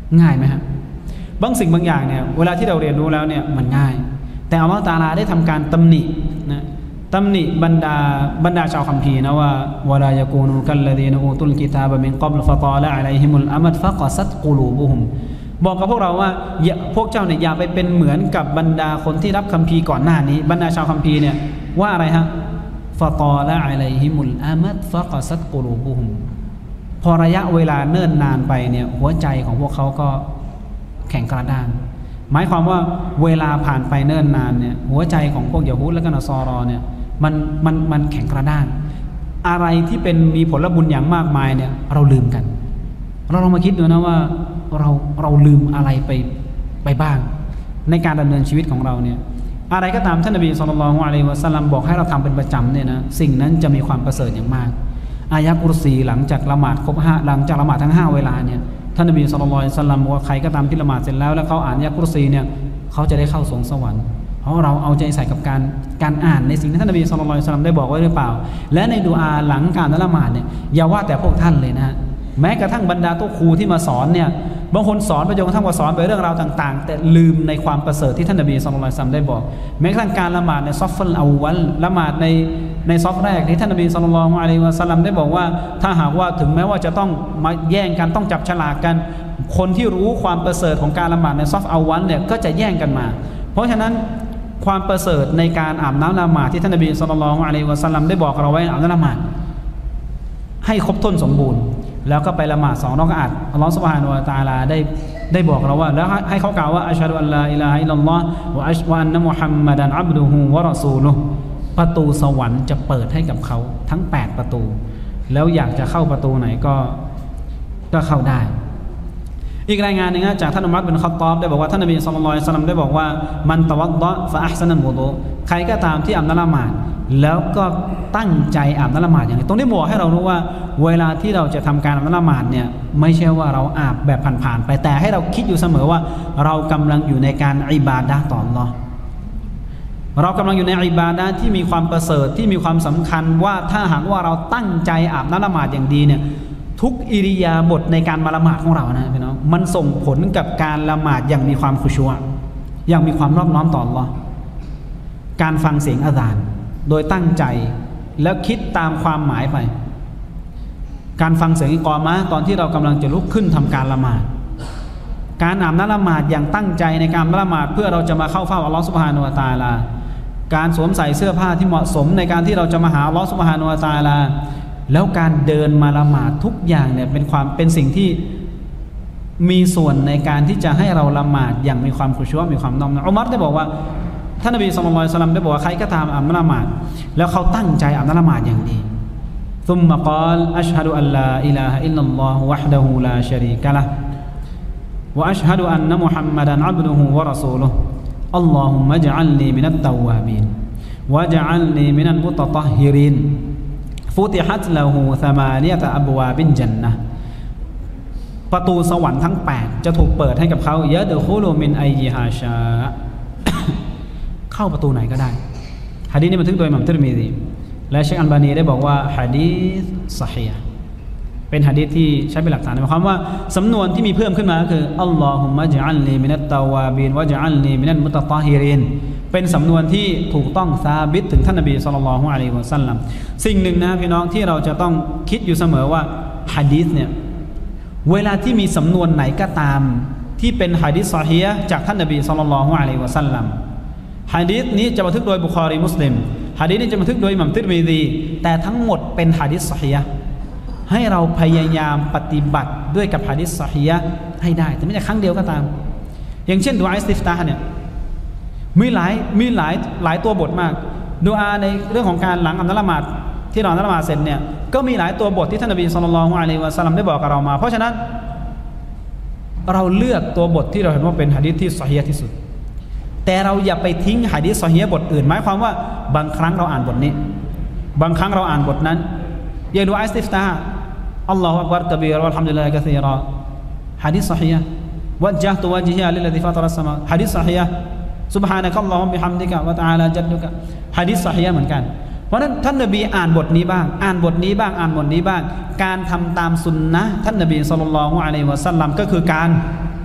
ง่ายไหมครับบางสิ่งบางอย่างเนี่ยเวลาที่เราเรียนรู้แล้วเนี่ยมันง่ายแต่อัลเลาะห์ตะอาลาได้ทำการตำหนินะตำหนิบรรดาบรรดาชาวคัมภีร์นะว่าวะลายะกูนูกัลลดีนอูตุลกิตาบะมินกับลฟะตาละอะลัยฮิมุลอะมัดฟะกะซัตกุลูบุฮุมบอกกับพวกเราว่าพวกเจ้าเนี่ยอย่าไปเป็นเหมือนกับบรรดาคนที่รับคัมภีร์ก่อนหน้านี้บรรดาชาวคัมภีร์เนี่ยว่าอะไรฮะฟะตาละอะลัยฮิมุลอะมัดฟะกะซัตกุลูบุฮุมพอระยะเวลาเนิ่นนานไปเนี่ยหัวใจของพวกเขาก็แข็งกระด้างหมายความว่าเวลาผ่านไปเนิ่นนานเนี่ยหัวใจของพวกยะฮูดและก็นอซอรอเนี่ยมันมันมันแข็งกระด้างอะไรที่เป็นมีผลบุญอย่างมากมายเนี่ยเราลืมกันเราลองมาคิดดูนะว่าเราเราลืมอะไรไปไปบ้างในการดำเนินชีวิตของเราเนี่ยอะไรก็ตามท่านนบีศ็อลลัลลอฮุอะลัยฮิวะซัลลัมบอกให้เราทำเป็นประจำเนี่ยนะสิ่งนั้นจะมีความประเสริฐอย่างมากอายะกุรซีหลังจากละหมาดครบห้าหลังจากละหมาดทั้งห้าเวลาเนี่ยท่านนบีศ็อลลัลลอฮุอะลัยฮิวะซัลลัมบอกว่าใครก็ตามที่ละหมาดเสร็จแล้วแล้วเขาอ่านอายะกุรซีเนี่ยเขาจะได้เข้าสวงสวรรค์เพราะเราเอาใจใส่กับการการอ่านในสิ่งที่ท่านนบีศ็อลลัลลอฮุอะลัยฮิวะซัลลัมได้บอกไว้หรือเปล่าและในดุอาหลังการละหมาดเนี่ยอย่าว่าแต่พวกท่านเลยนะแม้กระทั่งบรรดาตัวครูที่มาสอนเนี่ยบางคนสอนไปจนกระทั่งว่าสอนไปเรื่องราวต่างๆแต่ลืมในความประเสริฐที่ท่านนบีศ็อลลัลลอฮุอะลัยฮิวะซัลลัมได้บอกแม้กระทั่งการละหมาดในซอฟฟัลเอาวัลละหมาดในในซอฟแรกที่ท่านนบีศ็อลลัลลอฮุอะลัยฮิวะซัลลัมได้บอกว่าถ้าหากว่าถึงแม้ว่าจะต้องมาแย่งกันต้องจับฉลากกันคนที่รู้ความประเสริฐของการละหมาดในซอฟเอาวัลเนี่ยก็จะแย่งกันมาเพราะฉะนั้นความประเสริฐในการอาบน้ำละหมาดที่ท่านนบีศ็อลลัลลอฮุอะลัยฮิวะซัลลัมได้บอกเราไว้อาบน้ำละหมาดให้ครบถ้วนสมบูรณ์แล้วก็ไปละหมาดสองรอกะอะฮ์อัลเลาะห์ซุบฮานะฮูวะตะอาลาได้ได้บอกเราว่าแล้วให้เขากล่าวว่าอัชฮะดุอัลลาอิลาฮะอิลลัลลอฮ์วะอัชวะอันนะมุฮัมมัดันอับดุฮูวะรอซูลุฮ์ประตูสวรรค์จะเปิดให้กับเขาทั้งแปดประตูแล้วอยากจะเข้าประตูไหนก็ก็เข้าได้อีกรายงานหนึ่งจากท่านอุมัรบินค็อฏฏอบได้บอกว่าท่านนบีศ็อลลัลลอฮุอะลัยฮิวะซัลลัมได้บอกว่ามันตะวัฎฎอฟะอัห์ซะนัลวุฎูใครก็ตามที่อาบน้ำละหมาดแล้วก็ตั้งใจอาบน้ำละหมาดอย่างนี้ตรงนี้บอกให้เรารู้ว่าเวลาที่เราจะทำการอาบน้ำละหมาดเนี่ยไม่ใช่ว่าเราอาบแบบผ่านๆไปแต่ให้เราคิดอยู่เสมอว่าเรากำลังอยู่ในการอิบาดะห์ต่ออัลเลาะห์เรากำลังอยู่ในอิบาดะห์ที่มีความประเสริฐที่มีความสำคัญว่าถ้าหากว่าเราตั้งใจอาบน้ำละหมาดอย่างดีเนี่ยทุกอิริยาบถในการมาละหมาดของเรานะพี่น้องมันส่งผลกับการละหมาดอย่างมีความคุชูอะห์อย่างมีความนอบน้อมต่ออัลเลาะห์การฟังเสียงอะซานโดยตั้งใจแล้วคิดตามความหมายไปการฟังเสียงอิกอมะห์ตอนที่เรากำลังจะลุกขึ้นทำการละหมาดการอาบน้ำละหมาดอย่างตั้งใจในการละหมาดเพื่อเราจะมาเข้าเฝ้าอัลเลาะห์ซุบฮานะฮูวะตะอาลาการสวมใส่เสื้อผ้าที่เหมาะสมในการที่เราจะมาหาอัลเลาะห์ซุบฮานะฮูวะตะอาลาแล้วการเดินมาละหมาดทุกอย่างเนี่ยเป็นความเป็นสิ่งที่มีส่วนในการที่จะให้เราละหมาดอย่างมีความคุชูอะห์มีความนอบน้อมอุมัรได้บอกว่าท่านนบีศ็อลลัลลอฮุอะลัยฮิวะซัลลัมได้บอกว่าใครก็ตามอาบน้ำละหมาดแล้วเขาตั้งใจอาบน้ำละหมาดอย่างดีซุมมะกอลอัชฮะดุอัลลาอิลาฮะอิลลัลลอฮุวะห์ดะฮูลาชะรีกะละฮ์วะอัชฮะดุอันนะมุฮัมมัดันอับดุฮูวะรอซูลุฮ์อัลลอฮุมมะญะอัลนีมินัตตะวาบีนวะญะอัลนีมินัลมุตะฏอฮิรินฟุติฮัตละฮูซะมานิยะตะอับวาบินญันนะห์ประตูสวรรค์ทั้งแปดจะถูกเปิดให้กับเขายะดุคุลุมินอัยยิฮาชาเข้าประตูไหนก็ได้หะดีษนี้บันทึกโดยอิหม่ามติรมิซีและเชคอัลบานีได้บอกว่าหะดีษซอฮีฮ์เป็นหะดีษที่ใช้เป็นหลักฐานหมายความว่าสำนวนที่มีเพิ่มขึ้นมาก็คืออัลลอฮุมมะญะอัลนีมินัตตะวาบีนวะญะอัลนีมินัลมุตะฏอฮิรินเป็นสำนวนที่ถูกต้องซาบิตถึงท่านนบีศ็อลลัลลอฮุอะลัยฮิวะซัลลัมสิ่งหนึ่งนะพี่น้องที่เราจะต้องคิดอยู่เสมอว่าหะดีษเนี่ยเวลาที่มีสำนวนไหนก็ตามที่เป็นหะดีษซอฮีฮ์จากท่านนบีศ็อลลัลลอฮุอะลัยฮิวะซัลลัมหะดีษนี้จะบันทึกโดยบุคอรีมุสลิมหะดีษนี้จะบันทึกโดยอิหม่ามติรมิซีแต่ทั้งหมดเป็นหะดีษซอฮีฮ์ให้เราพยายามปฏิบัติด้วยกับหะดีษซอฮีฮ์ให้ได้แต่ไม่ใช่ครั้งเดียวก็ตามอย่างเช่นดุอาอิสติฟตาฮ์เนี่ยมีหลายมีหลายหลายตัวบทมากดุอาในเรื่องของการหลังอัลละหมาดที่เราอัลละหมาดเสร็จเนี่ยก็มีหลายตัวบทที่ท่านนบีศ็อลลัลลอฮุอะลัยฮิวะซัลลัมได้บอกกับเรามาเพราะฉะนั้นเราเลือกตัวบทที่เราเห็นว่าเป็นหะดีษที่ซอฮีฮ์ที่สุดแต่เราอย่าไปทิ้งหะดีษซอฮีฮ์บทอื่นหมายความว่าบางครั้งเราอ่านบทนี้บางครั้งเราอ่านบทนั้นอย่างดุอาอิสติฟตาฮ์อัลลอฮุอักบัรกะบีรวัลฮัมดุลิลลาฮิกะซีรอหะดีษซอฮีฮ์วัจญะตุวะญฮิลิลลซีฟะตะรัสสมาหะดีษซอฮีฮ์ซุบฮานะกัลลอฮุมบิฮัมดิกะวะตะอาลาจัดดุกะหะดีษซอฮีฮ์เหมือนกันเพราะฉะนั้นท่านนบีอ่านบทนี้บ้างอ่านบทนี้บ้างอ่านบทนี้บ้างการทำตามสุนนะห์ท่านนบีศ็อลลัลลอฮุอะลัยฮิวะซัลลัมก็คือการ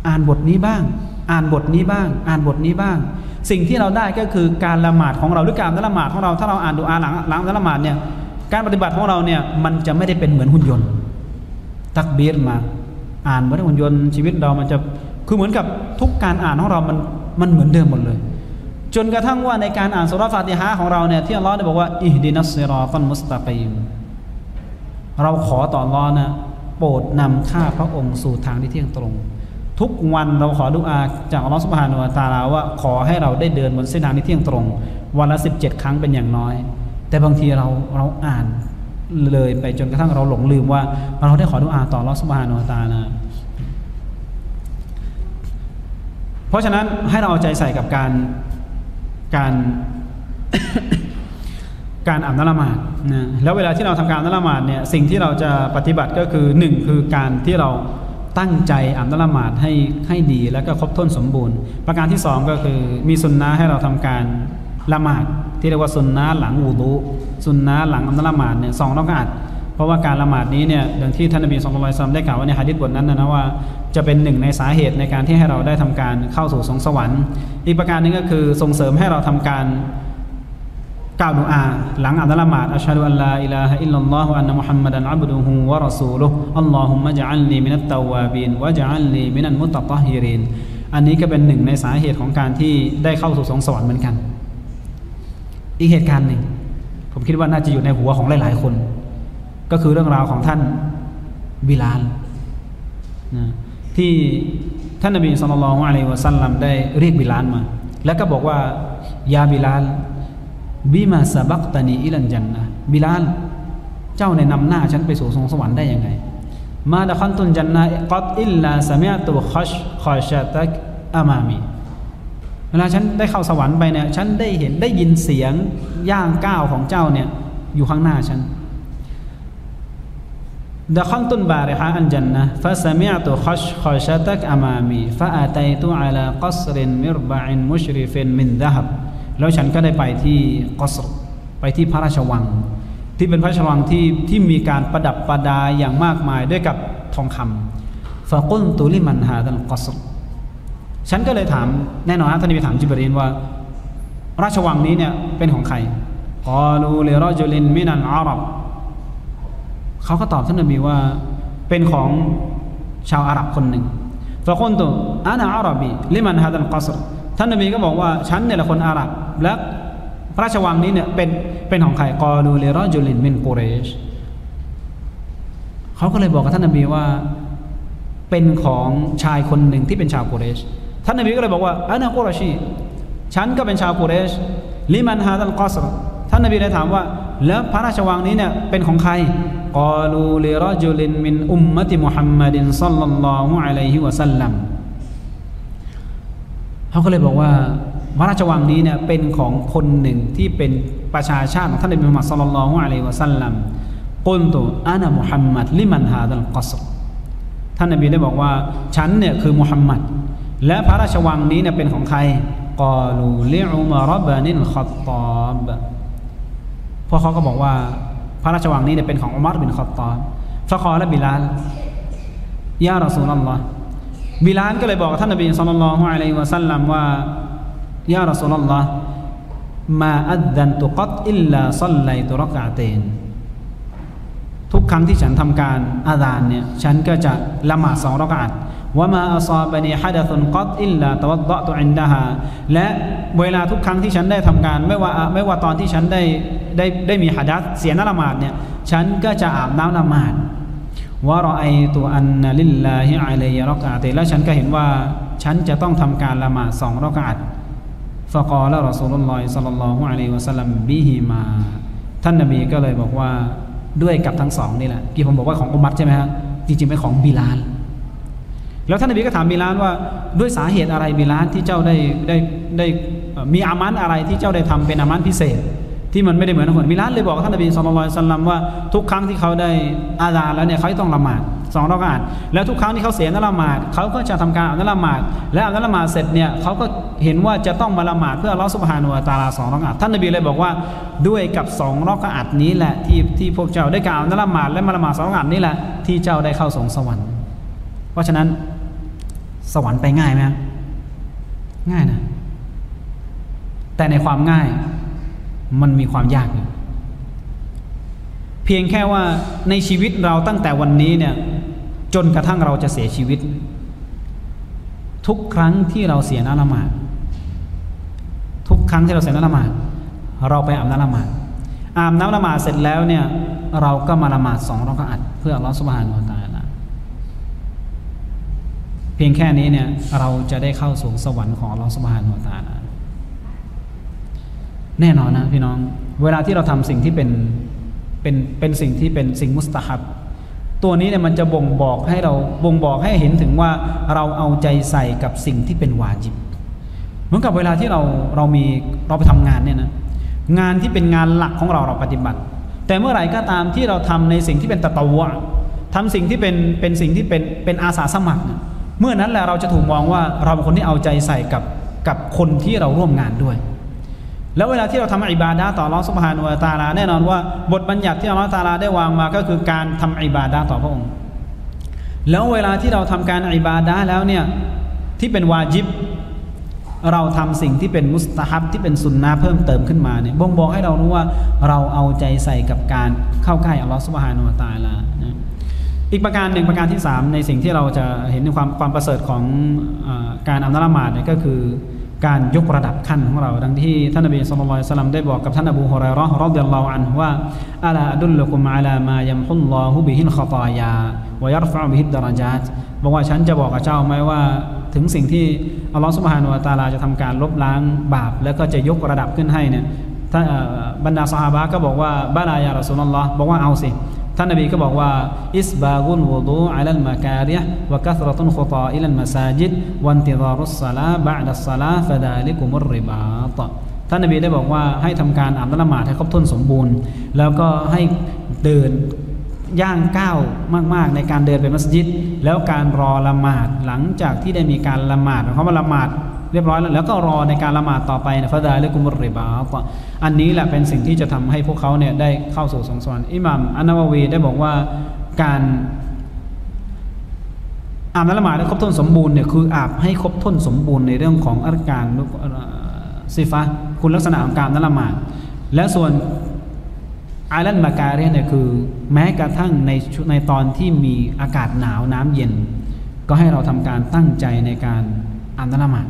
อ่านบทนี้บ้างอ่านบทนี้บ้างอ่านบทนี้บ้างสิ่งที่เราได้ก็คือการละหมาดของเราหรือการละหมาดของเราถ้าเราอ่านดุอาหลังหลังละหมาดเนี่ยการปฏิบัติของเราเนี่ยมันจะไม่ได้เป็นเหมือนหุ่นยนต์ตักบีรมาอ่านเหมือนหุ่นยนต์ชีวิตเรามันจะคือเหมือนกับทุกการอ่านของเรามันมันเหมือนเดิมหมดเลยจนกระทั่งว่าในการอ่านซูเราะห์ฟาติฮะห์ของเราเนี่ยที่อัลเลาะห์ได้บอกว่าอิฮดินัสซิรอตัลมุสตะกีมเราขอต่ออัลเลาะห์นะโปรดนำข้าพระองค์สู่ทางที่เที่ยงตรงทุกวันเราขอดุอาจากอัลเลาะห์ซุบฮานะฮูวะตะอาลาว่าขอให้เราได้เดินบนเส้นทางที่เที่ยงตรงวันละสิบเจ็ดครั้งเป็นอย่างน้อยแต่บางทีเราเราอ่านเลยไปจนกระทั่งเราหลงลืมว่าเราได้ขอดุอาต่ออัลเลาะห์ซุบฮานะฮูวะตะอาลาเพราะฉะนั้นให้เราเอาใจใส่กับการการ การอ่านละหมาดนะแล้วเวลาที่เราทำการอ่านละหมาดเนี่ยสิ่งที่เราจะปฏิบัติก็คือหนึ่งคือการที่เราตั้งใจอ่านละหมาดให้ให้ดีแล้วก็ครบถ้วนสมบูรณ์ประการที่สองก็คือมีสุนนะห์ให้เราทำการละหมาดที่เรียกว่าสุนนะห์หลังwuดูสุนนะห์หลังอ่านละหมาดเนี่ยสองรอกอะห์เพราะว่าการละหมาดนี้เนี่ยดังที่ท่านนบีศ็อลลัลลอฮุอะลัยฮิวะซัลลัมได้กล่าวไว้ในหะดีษบทนั้นนะว่าจะเป็นหนึ่งในสาเหตุในการที่ให้เราได้ทำการเข้าสู่สวงสวรรค์อีกประการนึงก็คือส่งเสริมให้เราทำการกล่าวดุอาหลังอ่านละหมาดอัชฮะดุอัลลาอิลาฮะอิลลัลลอฮุวะอันนะมุฮัมมัดันอับดุฮุวะรอซูลุฮุอัลลอฮุมมะญะอัลนีมินัตตอวาบีนวะญะอัลนีมินัลมุตตะฏอฮิรีนอันนี้ก็เป็นหนึ่งในสาเหตุของการที่ได้เข้าสู่สวงสวรรค์เหมือนกันอีกเหตุการณ์หนึ่งผมคิดว่าน่าจะอยู่ในหัวของหลายๆคนก็คือเรื่องราวของท่านบิลาลนะที่ท่านนบีศ็อลลัลลอฮุอะลัยฮิวะซัลลัมได้เรียกบิลาลมาแล้วก็บอกว่ายาบิลาลบิมาซะบักตานีอิลันญันนะบิลาลเจ้าในนำหน้าฉันไปสู่สวงสวรรค์ได้ยังไงมาดะคันตุนญันนะกัดอิลลาซะมิอตุคัชคอชะตักอะมามีเวลาฉันได้เข้าสวรรค์ไปเนี่ยฉันได้เห็นได้ยินเสียงย่างก้าวของเจ้าเนี่ยอยู่ข้างหน้าฉันدخلت البارحة الجنة فسمعت خشخشتك أمامي فأتيت على قصر مربع مشرف من ذهب แล้วฉันก็ได้ไปที่กอสรไปที่พระราชวังที่เป็นพระราชวังที่ที่มีการประดับประดาอย่างมากมายด้วยกับทองคำ فقلت لمن هذا القصر ฉันก็เลยถามแน่นอนนะท่านนบีถามจิบรีลว่าราชวังนี้เนี่ยเป็นของใคร قالوا لرجل من العربเขาก็ตอบท่านนบีว่าเป็นของชาวอาหรับคนหนึ่งฟะกุนตุอานะอาหรับีลิมันฮาดัลกัศรท่านนบีก็บอกว่าฉันเนี่ยแหละคนอาหรับและพระราชวังนี้เนี่ยเป็นเป็นของใครกอลูลิรอจุลินมินกุเรชเขาก็เลยบอกกับท่านนบีว่าเป็นของชายคนหนึ่งที่เป็นชาวกุเรชท่านนบีก็เลยบอกว่าอานะกุรชีฉันก็เป็นชาวกุเรชลิมันฮาดัลกัศรท่านนบีเลยถามว่าแล้วพระราชวังนี้เนี่ยเป็นของใครกอลูลิรอจุลินมินอุมมะติมุฮัมมัดศ็อลลัลลอฮุอะลัยฮิวะซัลลัมเขาก็เลยบอกว่าพระราชวังนี้เนี่ยเป็นของคนหนึ่งที่เป็นประชาชาติของท่านนบีมุฮัมมัดศ็อลลัลลอฮุอะลัยฮิวะซัลลัมกุลตุอานะมุฮัมมัดลิมันฮาดัลกัศรท่านนบีได้บอกว่าฉันเนี่ยคือมุฮัมมัดและพระราชวังนี้เนี่ยเป็นของใครกอลูลิอุมารบินิลค็อฏฏอบพวกเขาก็บอกว่าพระราชวังนี้เนี่ยเป็นของอุมัรบินค็อฏฏอบฟะกอละบิลาลยารอซูลุลลอฮ์บิลาลก็เลยบอกกับท่านนบีศ็อลลัลลอฮุอะลัยฮิวะซัลลัมว่ายารอซูลุลลอฮ์มาอัดดันตุกัตอิลลาศ็อลลัยตุรอกะอ์ตัยน์ทุกครั้งที่ฉันทำการอาซานเนี่ยฉันก็จะละหมาดสองรอกอะห์วะมาอัศอบะนีฮะดะซุนกัตอิลลาตะวัฎฎอตุอินดะฮาและเวลาทุกครั้งที่ฉันได้ทำการไม่ว่าไม่ว่าตอนที่ฉันได้ได้ได้มีหะดัษเสียน้ำละหมาดเนี่ยฉันก็จะอาบน้ำละหมาดวะรอไอตุอันนะลิลลาฮิอะลัยรอกะอะตัยน์แล้วฉันก็เห็นว่าฉันจะต้องทำการละหมาดสองรอกะอะห์ฟะกอละรอซูลุลลอฮิศ็อลลัลลอฮุอะลัยฮิวะซัลลัมบิฮิมาท่านนบีก็เลยบอกว่าด้วยกับทั้งสองนี่แหละที่ผมบอกว่าของอุมัรใช่ไหมครับจริงๆเป็นของบิลาลแล้วท่านนบีก็ถามบิลาลว่าด้วยสาเหตุอะไรบิลาลที่เจ้าได้ได้ได้มีอามันอะไรที่เจ้าได้ทำเป็นอามันพิเศษที่มันไม่ได้เหมือนคนบิลาลเลยบอกกับท่านนบีศ็อลลัลลอฮุอะลัยฮิวะซัลลัมว่าทุกครั้งที่เขาได้อาซานแล้วเนี่ยเขาต้องละหมาดสองรอกะอะห์แล้วทุกครั้งที่เขาเสียน้ำละหมาดเขาก็จะทำการอาบน้ำละหมาดและอาบน้ำละหมาดเสร็จเนี่ยเขาก็เห็นว่าจะต้องมาละหมาดเพื่ออัลเลาะห์ซุบฮานะฮูวะตะอาลาสองรอกะอะห์ท่านนบีเลยบอกว่าด้วยกับสองรอกะอะห์นี้แหละที่ที่พวกเจ้าได้กล่าวอาบน้ำละหมาดและมาละหมาดสองรอกะอะห์นี้แหละที่เจ้าได้เข้าสวงสวรรค์เพราะฉะนั้นสวรรค์ไปง่ายไหมง่ายนะแต่ในความง่ายมันมีความยากอยู่เพียงแค่ว่าในชีวิตเราตั้งแต่วันนี้เนี่ยจนกระทั่งเราจะเสียชีวิตทุกครั้งที่เราเสียน้ำละหมาดทุกครั้งที่เราเสียน้ำละหมาดเราไปอาบน้ำละหมาดอาบน้ำละหมาดเสร็จแล้วเนี่ยเราก็มาละหมาดสองเราก็อัดเพื่ออัลเลาะห์ซุบฮานะฮูวะตะอาลาเพียงแค่นี้เนี่ยเราจะได้เข้าสู่สวรรค์ของอัลเลาะห์ซุบฮานะฮูวะตะอาลาแน่นอนนะพี่น้องเวลาที่เราทำสิ่งที่เป็นเป็นเป็นสิ่งที่เป็นสิ่งมุสตะฮับตัวนี้เนี่ยมันจะบ่งบอกให้เราบ่งบอกให้เห็นถึงว่าเราเอาใจใส่กับสิ่งที่เป็นวาญิบเหมือนกับเวลาที่เราเรามีเราไปทำงานเนี่ยนะงานที่เป็นงานหลักของเราเราปฏิบัติแต่เมื่อไหร่ก็ตามที่เราทำในสิ่งที่เป็นตะตะวะทำสิ่งที่เป็นเป็นสิ่งที่เป็นเป็นอาสาสมัครเมื่อนั้นแหละเราจะถูกมองว่าเราเป็นคนที่เอาใจใส่กับกับคนที่เราร่วมงานด้วยแล้วเวลาที่เราทำอิบาดะห์ต่ออัลเลาะห์ซุบฮานะฮูวะตะอาลาแน่นอนว่าบทบัญญัติที่อัลเลาะห์ตะอาลาได้วางมาก็คือการทำอิบาดะห์ต่อพระองค์แล้วเวลาที่เราทำการอิบาดะห์แล้วเนี่ยที่เป็นวาญิบเราทำสิ่งที่เป็นมุสตะฮับที่เป็นสุนนะห์เพิ่มเติมขึ้นมาเนี่ยบ่งบอกให้เรารู้ว่าเราเอาใจใส่กับการเข้าใกล้อัลเลาะห์ซุบฮานะฮูวะตะอาลานะอีกประการหนึ่งประการที่สามในสิ่งที่เราจะเห็นในความความประเสริฐของเอ่อการอาบน้ำละหมาดเนี่ยก็คือการยกระดับขั้นของเราดังที่ท่านนบีศ็อลลัลลอฮุอะลัยฮิวะซัลลัมได้บอกกับท่านอบูฮุรอยเราะห์รอฎิยัลลอฮุอันฮุว่าอะลาอะดุลลุกุมอะลามายัมฮุลลอฮุบิฮิลคอฏอยาวะยัรฟะอุบิฮิดดะเราะญาตบอกว่าฉันจะบอกกับเจ้าไหมว่าถึงสิ่งที่อัลเลาะห์ซุบฮานะฮูวะตะอาลาจะทำการลบล้างบาปแล้วก็จะยกระดับขึ้นให้เนี่ยถ้าบรรดาซอฮาบะห์ก็บอกว่าบะลายารอซูลุลลอฮ์บอกว่าเอาสิท่านนบีก็บอกว่าอิสบากุลวุดูอะลัลมะการิฮ์วะกัษเราะตุลขุฏออิลัลมะซาจิดวันติฎารุสศอลาบะอ์ดัสศอลาฟะดาลิกุมุรริบาตท่านนบีได้บอกว่าให้ทำการอาบน้ำละหมาดให้ครบถ้วนสมบูรณ์แล้วก็ให้เดินย่างก้าวมากๆในการเดินไปมัสยิดแล้วการรอละหมาดหลังจากที่ได้มีการละหมาดเขามาละหมาดเรียบร้อยแล้วแล้วก็รอในการละหมาดต่อไปนะฟะดาลิกุมุรริบาตอันนี้แหละเป็นสิ่งที่จะทำให้พวกเขาเนี่ยได้เข้าสู่สวรรค์อิหม่ามอันนะวะวีได้บอกว่าการอาบน้ำละหมาดให้ครบถ้วนสมบูรณ์เนี่ยคืออาบให้ครบถ้วนสมบูรณ์ในเรื่องของอาการซิฟะห์คุณลักษณะของการอาบน้ำละหมาดและส่วนอาลันมะการิฮ์เนี่ยคือแม้กระทั่งในในตอนที่มีอากาศหนาวน้ำเย็นก็ให้เราทำการตั้งใจในการอาบน้ำละหมาด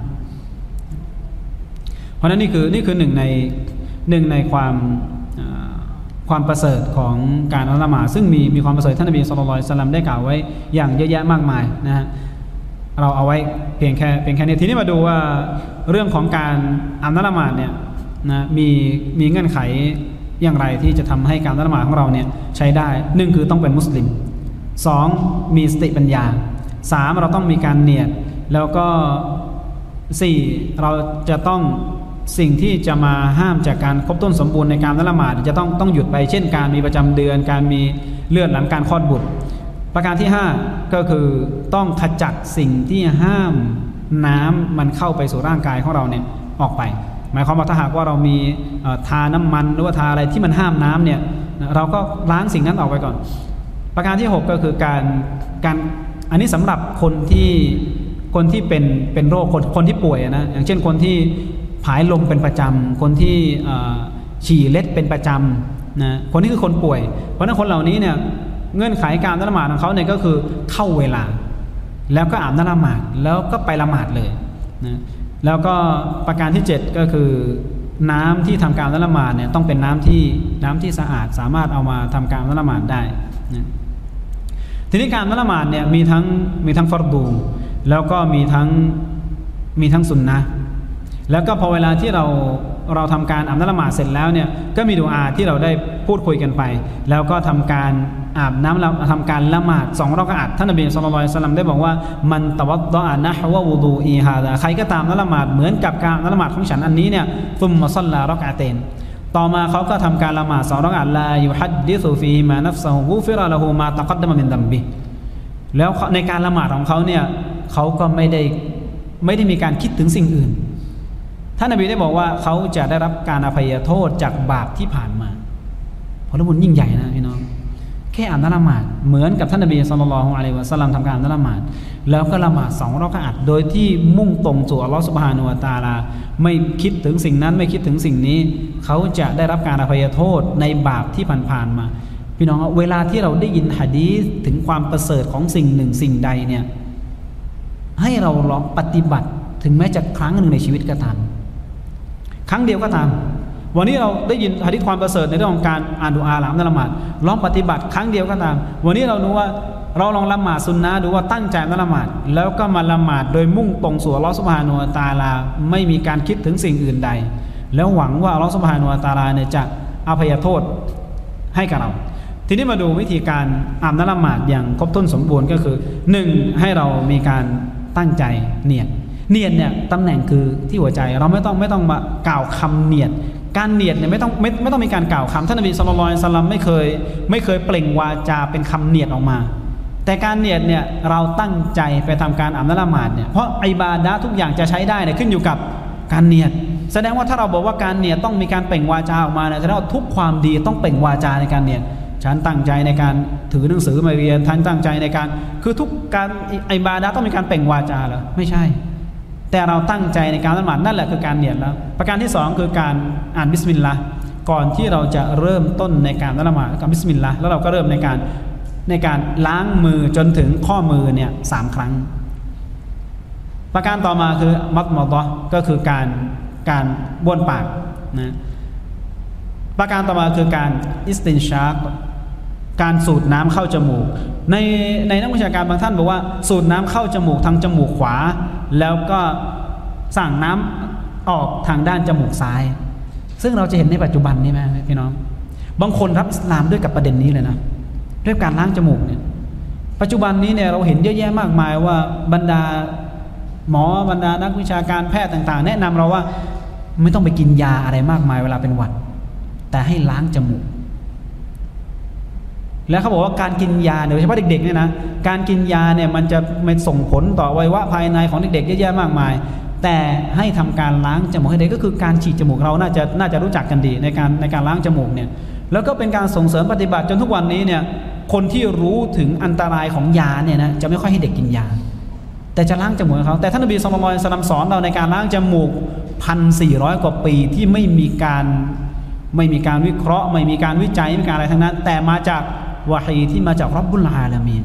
เพราะนั้นนี่คือนี่คือหนึ่งในหนึ่งในความความประเสริฐของการอาบน้ำละหมาดซึ่งมีมีความประเสริฐท่านนบีศ็อลลัลลอฮุอะลัยฮิวะซัลลัมได้กล่าวไว้อย่างเยอะแยะมากมายนะฮะเราเอาไว้เพียงแค่เพียงแค่นี้ทีนี้มาดูว่าเรื่องของการอาบน้ำละหมาดเนี่ยนะมีมีเงื่อนไขอย่างไรที่จะทำให้การละหมาดของเราเนี่ยใช้ได้หนึ่งคือต้องเป็นมุสลิมสองมีสติปัญญาสามเราต้องมีการเนียดแล้วก็สี่เราจะต้องสิ่งที่จะมาห้ามจากการครบถ้วนสมบูรณ์ในการละหมาดจะต้องต้องหยุดไปเช่นการมีประจำเดือนการมีเลือดหลังการคลอดบุตรประการที่ห้าก็คือต้องขจัดสิ่งที่ห้ามน้ำมันเข้าไปสู่ร่างกายของเราเนี่ยออกไปหมายความว่าถ้าหากว่าเรามีทาน้ำมันหรือว่าทาอะไรที่มันห้ามน้ำเนี่ยเราก็ล้างสิ่งนั้นออกไปก่อนประการที่หกก็คือการการอันนี้สำหรับคนที่คนที่เป็นเป็นโรคคนคนที่ป่วยนะอย่างเช่นคนที่ผายลมเป็นประจำคนที่ฉี่เล็ดเป็นประจำนะคนนี้คือคนป่วยเพราะฉะนั้นคนเหล่านี้เนี่ยเงื่อนไขการละหมาดของเขาเนี่ยก็คือเข้าเวลาแล้วก็อาบน้ำละหมาดแล้วก็ไปละหมาดเลยนะแล้วก็ประการที่เจ็ดก็คือน้ำที่ทำการละหมาดเนี่ยต้องเป็นน้ำที่น้ำที่สะอาดสามารถเอามาทำการละหมาดได้นะทีนี้การละหมาดเนี่ยมีทั้งมีทั้งฟัรดูแล้วก็มีทั้งมีทั้งสุนนะแล้วก็พอเวลาที่เราเราทำการอาบน้ำละหมาดเสร็จแล้วเนี่ยก็มีดุอาที่เราได้พูดคุยกันไปแล้วก็ทำการอาบน้ำเราทำการละหมาดสองรอกะอะห์ท่านนบีศ็อลลัลลอฮุอะลัยฮิวะซัลลัมได้บอกว่ามันตะวัดดออะนะฮวะวุดูอีฮาซาใครก็ตามละหมาดเหมือนกับการละหมาดของฉันอันนี้เนี่ยซุมมะศ็อลลารอกะอะตัยน์ต่อมาเขาก็ทำการละหมาดสองรอกะอะห์ลายุฮัดดิซุฟีมานัฟซะฮุกุฟิรละฮูมาตะกัดดะมะมินดัมบิแล้วในการละหมาดของเขาเนี่ยเขาก็ไม่ได้ไม่ได้มีการคิดถึงสิ่งอื่นท่านนบีได้บอกว่าเขาจะได้รับการอภัยโทษจากบาปที่ผ่านมาผลบุญยิ่งใหญ่นะพี่น้องแค่อาบน้ำละหมาดเหมือนกับท่านนบีศ็อลลัลลอฮุอะลัยฮิวะซัลลัมทำการอาบน้ำละหมาดแล้วก็ละหมาดสองเราะกะอัตโดยที่มุ่งตรงสู่อัลลอฮฺซุบฮานะฮูวะตะอาลาไม่คิดถึงสิ่งนั้นไม่คิดถึงสิ่งนี้เขาจะได้รับการอภัยโทษในบาปที่ผ่านๆมาพี่น้องเวลาที่เราได้ยินหะดีษถึงความประเสริฐของสิ่งหนึ่งสิ่งใดเนี่ยให้เราลองปฏิบัติถึงแม้จะครั้งหนึ่งในชีวิตก็ตามครั้งเดียวก็ตามวันนี้เราได้ยินหะดีษความประเสริฐในเรื่องของการอ่านดุอาหลังละหมาดลองปฏิบัติครั้งเดียวก็ตามวันนี้เรารู้ว่าเราลองละหมาดซุนนะห์ดูว่าตั้งใจละหมาดแล้วก็มาละหมาดโดยมุ่งตรงสู่อัลเลาะห์ซุบฮานะฮูวะตะอาลาไม่มีการคิดถึงสิ่งอื่นใดแล้วหวังว่าอัลเลาะห์ซุบฮานะฮูวะตะอาลาเนี่ยจะอภัยโทษให้กับเราทีนี้มาดูวิธีการอาบน้ำละหมาดอย่างครบถ้วนสมบูรณ์ก็คือหนึ่งให้เรามีการตั้งใจเนียดเนียดเนี่ยตำแหน่งคือที่หัวใจเราไม่ต้องไม่ต้องมากล่าวคำเนียดการเนียดเนี่ยไม่ต้องไม่ไม่ต้องมีการกล่าวคำท่านนบีศ็อลลัลลอฮุอะลัยฮิวะซัลลัมไม่เคยไม่เคยเปล่งวาจาเป็นคำเนียดออกมาแต่การเนียดเนี่ยเราตั้งใจไปทำการอาบน้ำละหมาดเนี่ยเพราะอิบาดะห์ทุกอย่างจะใช้ได้เนี่ยขึ้นอยู่กับการเนียดแสดงว่าถ้าเราบอกว่าการเนียดต้องมีการเปล่งวาจาออกมาเนี่ยแสดงว่าทุกความดีต้องเปล่งวาจาในการเนียดฉันตั้งใจในการถือหนังสือมาเรียนฉันตั้งใจในการคือทุกการอิบาดะห์ต้องมีการเปล่งวาจาเหรอไม่ใช่แต่เราตั้งใจในการละหมาดนั่นแหละคือการเนียดแล้วประการที่สองคือการอ่านบิสมิลลาห์ก่อนที่เราจะเริ่มต้นในการละหมาดกับบิสมิลลาห์แล้วเราก็เริ่มในการในการล้างมือจนถึงข้อมือเนี่ยสามครั้งประการต่อมาคือมัดมอฎอก็คือการการบ้วนปากนะประการต่อมาคือการอิสตินชาร์การสูดน้ำเข้าจมูกในในนักวิชาการบางท่านบอกว่าสูดน้ำเข้าจมูกทางจมูกขวาแล้วก็สั่งน้ำออกทางด้านจมูกซ้ายซึ่งเราจะเห็นในปัจจุบันนี่ไหมพี่น้องบางคนรับอิสลามด้วยกับประเด็นนี้เลยนะเรื่องการล้างจมูกเนี่ยปัจจุบันนี้เนี่ยเราเห็นเยอะแยะมากมายว่าบรรดาหมอบรรดานักวิชาการแพทย์ต่างๆแนะนำเราว่าไม่ต้องไปกินยาอะไรมากมายเวลาเป็นหวัดแต่ให้ล้างจมูกแล้วเขาบอกว่าการกินยาโดยเฉพาะเด็กๆเนี่ยนะการกินยาเนี่ยมันจะมันส่งผลต่ออวัยวะภายในของเด็กๆเยอะแยะมากมายแต่ให้ทำการล้างจมูกให้เด็กก็คือการฉีดจมูกเราน่าจะน่าจะรู้จักกันดีในการในการล้างจมูกเนี่ยแล้วก็เป็นการส่งเสริมปฏิบัติจนทุกวันนี้เนี่ยคนที่รู้ถึงอันตรายของยาเนี่ยนะจะไม่ค่อยให้เด็กกินยาแต่จะล้างจมูกเขาแต่ท่านนบีศ็อลลัลลอฮุอะลัยฮิวะซัลลัมสอนเราในการล้างจมูก หนึ่งพันสี่ร้อย กว่าปีที่ไม่มีการไม่มีการวิเคราะห์ไม่มีการวิจัยไม่มีการอะไรทั้งนั้นแต่มาจากวะฮีที่มาจากร็อบบุลอาลามีน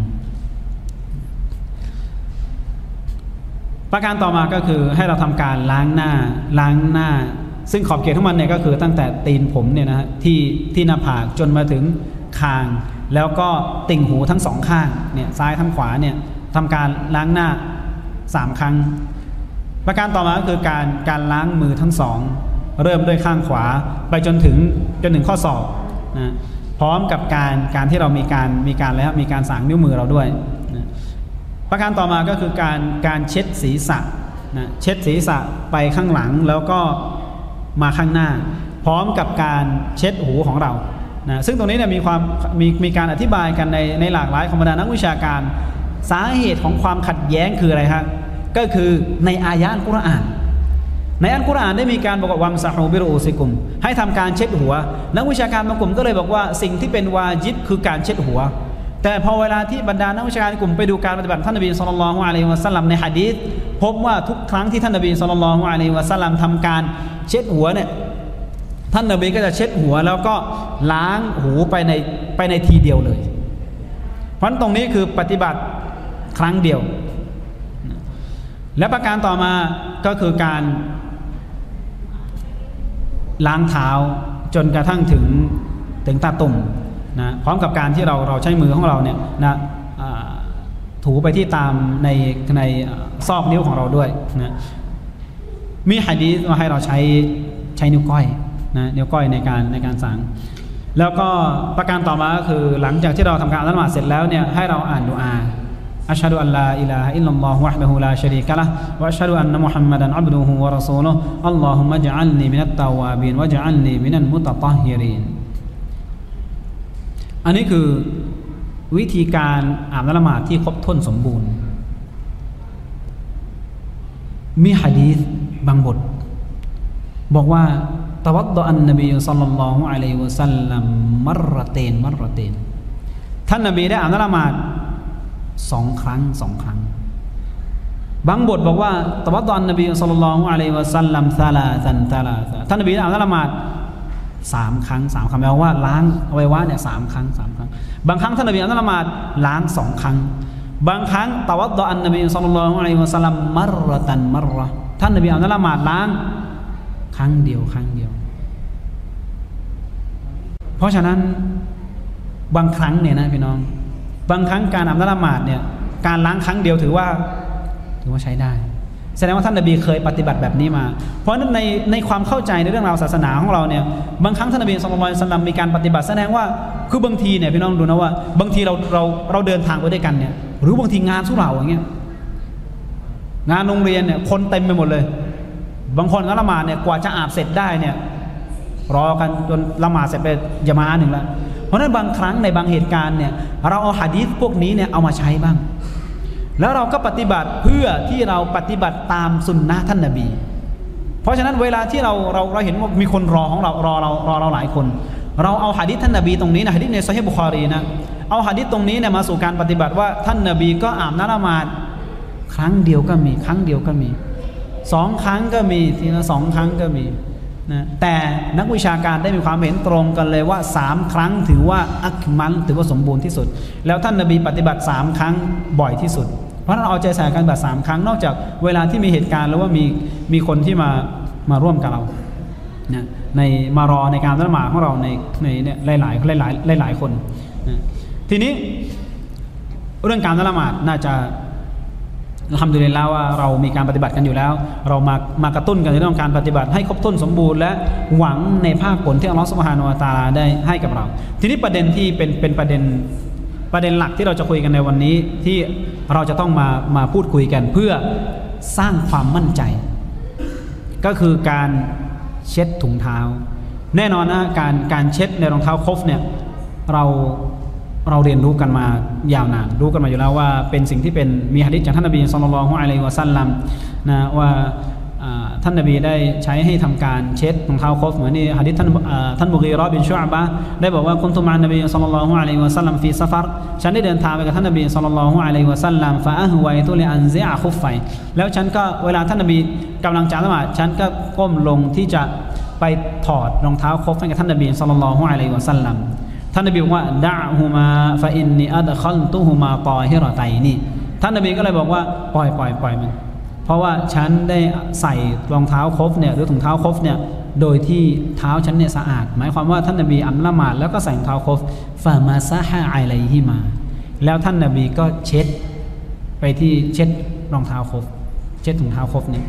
ประการต่อมาก็คือให้เราทำการล้างหน้าล้างหน้าซึ่งขอบเขตของมันเนี่ยก็คือตั้งแต่ตีนผมเนี่ยนะที่ที่หน้าผากจนมาถึงคางแล้วก็ติ่งหูทั้งสองข้างเนี่ยซ้ายทั้งขวาเนี่ยทำการล้างหน้าสามครั้งประการต่อมาก็คือการการล้างมือทั้งสองเริ่มด้วยข้างขวาไปจนถึงจนถึงข้อศอกนะพร้อมกับการการที่เรามีการมีการแล้วมีการสางนิ้วมือเราด้วยนะประการต่อมาก็คือการการเช็ดศีรษะนะเช็ดศีรษะไปข้างหลังแล้วก็มาข้างหน้าพร้อมกับการเช็ดหูของเรานะซึ่งตรงนี้เนี่ยมีความมีมีการอธิบายกันในในหลากหลายของบรรดานักวิชาการสาเหตุของความขัดแย้งคืออะไรฮะก็คือในอายะอัลกุรอานในอัลกุรอานได้มีการบอกว่าวัมซะฮูบิรุอูซิกุมให้ทำการเช็ดหัวนักวิชาการบางกลุ่มก็เลยบอกว่าสิ่งที่เป็นวาญิบคือการเช็ดหัวแต่พอเวลาที่บรรดานักวิชาการกลุ่มไปดูการปฏิบัติท่านนบีศ็อลลัลลอฮุอะลัยฮิวะซัลลัมในหะดีษพบว่าทุกครั้งที่ท่านนบีศ็อลลัลลอฮุอะลัยฮิวะซัลลัมทำการเช็ดหัวเนี่ยท่านนบีก็จะเช็ดหัวแล้วก็ล้างหูไปในไปในทีเดียวเลยเพราะตรงนี้คือปฏิบัติครั้งเดียวและประการต่อมาก็คือการล้างเท้าจนกระทั่งถึงถึงตาตุ่มนะพร้อมกับการที่เราเราใช้มือของเราเนี่ยนะถูไปที่ตามในในซอกนิ้วของเราด้วยนะมีหะดีษมาให้เราใช้ใช้นิ้วก้อยนะนิ้วก้อยในการในการสางแล้วก็ประการต่อมาก็คือหลังจากที่เราทำการละหมาดเสร็จแล้วเนี่ยให้เราอ่านดุอาอัชฮะดุอัลลาอิลาฮะอิลลัลลอฮุวะห์ดะฮูลาชะรีกะละฮ์วะอัชฮะดุอันนะมุฮัมมัดันอับดุฮุวะรอซูลุฮ์อัลลอฮุมมะญะอัลนีมินัตตาวาบีนวะญะอัลนีมินัลมุตะฏอฮิรีนอันนี้คือวิธีการอาบน้ำละหมาดที่ครบถ้วนสมบูรณ์มีหะดีษบางบทบอกว่าตะวัดดออันนบีศ็อลลัลลอฮุอะลัยฮิวะซัลลัมมัรเราะตัยนมัรเราะตัยนท่านนบีได้อาบน้ำละหมาดสองครั้งสองครั้งบางบทบอกว่าตะวัดดอนนบีศ็อลลัลลอฮุอะลัยฮิวะซัลลัมซาลาซันซาลาซะท่านนบีอ่านละหมาดสามครั้งสามครั้งแปลว่าล้างอวัยวะเนี่ยสามครั้งสามครั้งบางครั้งท่านนบีอ่านละหมาดล้างสองครั้งบางครั้งตะวัดดอนนบีศ็อลลัลลอฮุอะลัยฮิวะซัลลัมมัรเราะตันมัรเราะห์ท่านนบีอ่านละหมาดล้างครั้งเดียวครั้งเดียวเพราะฉะนั้นบางครั้งเนี่ยนะพี่น้องบางครั้งการอาบน้ำละหมาดเนี่ยการล้างครั้งเดียวถือว่าถือว่าใช้ได้แสดงว่าท่านนบีเคยปฏิบัติแบบนี้มาเพราะฉะนั้นในในความเข้าใจในเรื่องราวศาสนาของเราเนี่ยบางครั้งท่านนบีศ็อลลัลลอฮุอะลัยฮิวะซัลลัมมีการปฏิบัติแสดงว่าคือบางทีเนี่ยพี่น้องดูนะว่าบางทีเราเราเราเดินทางไปด้วยกันเนี่ยหรือบางทีงานสุเหร่าอย่างเงี้ยงานโรงเรียนเนี่ยคนเต็มไปหมดเลยบางคนก็ละหมาดเนี่ยกว่าจะอาบเสร็จได้เนี่ยรอกันจนละหมาดเสร็จไปยะมาอะห์หนึ่งแล้วเพราะฉะนั้นบางครั้งในบางเหตุการณ์เนี่ยเราเอาหะดีษพวกนี้เนี่ยเอามาใช้บ้างแล้วเราก็ปฏิบัติเพื่อที่เราปฏิบัติตามสุนนะท่านนบีเพราะฉะนั้นเวลาที่เราเราเราเห็นว่ามีคนรอของเรารอเรารอเราหลายคนเราเอาหะดีษท่านนบีตรงนี้นะหะดีษในซอฮีฮ์บุคอรีนะเอาหะดีษตรงนี้เนี่ยมาสู่การปฏิบัติว่าท่านนบีก็อาบน้ำละหมาดครั้งเดียวก็มีครั้งเดียวก็มีสองครั้งก็มีทีละสองครั้งก็มีนะแต่นักวิชาการได้มีความเห็นตรงกันเลยว่าสามครั้งถือว่าอักมัลถือว่าสมบูรณ์ที่สุดแล้วท่านนบีปฏิบัติสามครั้งบ่อยที่สุดเพราะเราเอาใจใส่การปฏิบัติสามครั้งนอกจากเวลาที่มีเหตุการณ์แล้วว่ามีมีคนที่มามาร่วมกับเรานะในมารอในการละหมาดของเราในในเนี่ยหลายหลายหลายหลายหลายคนนะทีนี้เรื่องการละหมาดน่าจะทำดูเลยแล้วว่าเรามีการปฏิบัติกันอยู่แล้วเรามามากระตุ้นกันในเรื่องการปฏิบัติให้ครบถ้วนสมบูรณ์และหวังในภาคผลที่อัลลอฮฺซุบฮานะฮูวะตะอาลาได้ให้กับเราทีนี้ประเด็นที่เป็นเป็นประเด็นประเด็นหลักที่เราจะคุยกันในวันนี้ที่เราจะต้องมามาพูดคุยกันเพื่อสร้างความมั่นใจก็คือการเช็ดถุงเท้าแน่นอนนะการการเช็ดในรองเท้าคอฟเนี่ยเราเราเรียนรู้กันมายาวนานรู้กันมาอยู่แล้วว่าเป็นสิ่งที่เป็นมีหะดีษจากท่านนบีศ็อลลัลลอฮุอะลัยฮิวะซัลลัมนะว่าท่านนบีได้ใช้ให้ทำการเช็ดรองเท้าคอฟเหมือนนี่หะดีษท่านท่านมุกีเราะห์บินชุอะบะห์ได้บอกว่ากุนตุมะอันนบีศ็อลลัลลอฮุอะลัยฮิวะซัลลัมฟีซะฟัรฉันได้เดินทางไปกับท่านนบีศ็อลลัลลอฮุอะลัยฮิวะซัลลัมฟะอะฮวัยตุลิอันซิอะคุฟไฟแล้วฉันก็เวลาท่านนบีกำลังจะละหมาดฉันก็ก้มลงที่จะไปถอดรองเท้าคอฟให้กับท่านนบีศ็อลลัลลอฮุอะลัยฮิวะซัลลัมท่านนบีบอกว่าดะฮุมาฟะอินนีอัดคัลตุฮุมาตอฮิเราะตัยนีท่านนบีก็เลยบอกว่าปล่อยปล่อยปล่อยมันเพราะว่าฉันได้ใส่รองเท้าคอฟเนี่ยหรือถุงเท้าคอฟเนี่ยโดยที่เท้าฉันเนี่ยสะอาดหมายความว่าท่านนบีอัลละหมาดแล้วก็ใส่รองเท้าคอฟฟะมาซะฮะอะลัยฮิมาแล้วท่านนบีก็เช็ดไปที่เช็ดรองเท้าคอฟเช็ดถุงเท้าคอฟเนี่ย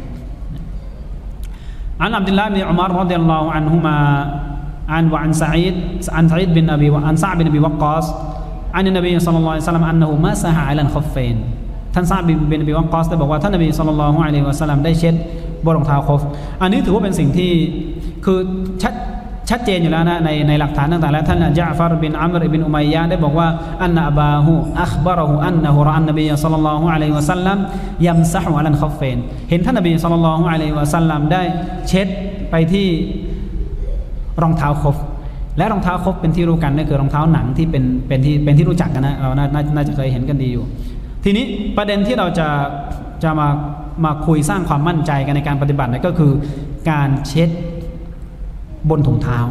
อันอับดุลลาห์บินอุมัรรอฎิยัลลอฮุอันฮุมาعن وعن سعيد عن سعيد بن أبي عن سعد بن أبي وقاص عن النبي صلى الله عليه وسلم أنه مسح على الخفين ท่านซะอ์บินอบีวักกอซได้บอกว่าท่านนบีศ็อลลัลลอฮุอะลัยฮิวะซัลลัมได้เช็ดบนรองเท้าคอฟอันนี้ถือว่าเป็นสิ่งที่คือชัดชัดเจนอยู่แล้วนะในในหลักฐานต่างๆแล้วท่านญะฟัรบินอัมรบินอุมัยยะห์ได้บอกว่าอันนะอบาฮูอัคบะเราะฮูอันนะฮูรออันนบีศ็อลลัลลอฮุอะลัยฮิวะซัลลัมยัมซะฮุอะลัลคอฟเฟนเห็นท่านนบีศ็อลลัลลอฮุอะลัยฮิวะซัลลัมได้เช็ดไปที่รองเท้าคอฟและรองเท้าคอฟเป็นที่รู้กันนั่นคือรองเท้าหนังที่เป็นเป็นที่เป็นที่รู้จักกันนะเราน่าจะเคยเห็นกันดีอยู่ทีนี้ประเด็นที่เราจะจะมามาคุยสร้างความมั่นใจกันในการปฏิบัตินั่นก็คือการเช็ดบนถุงเท้า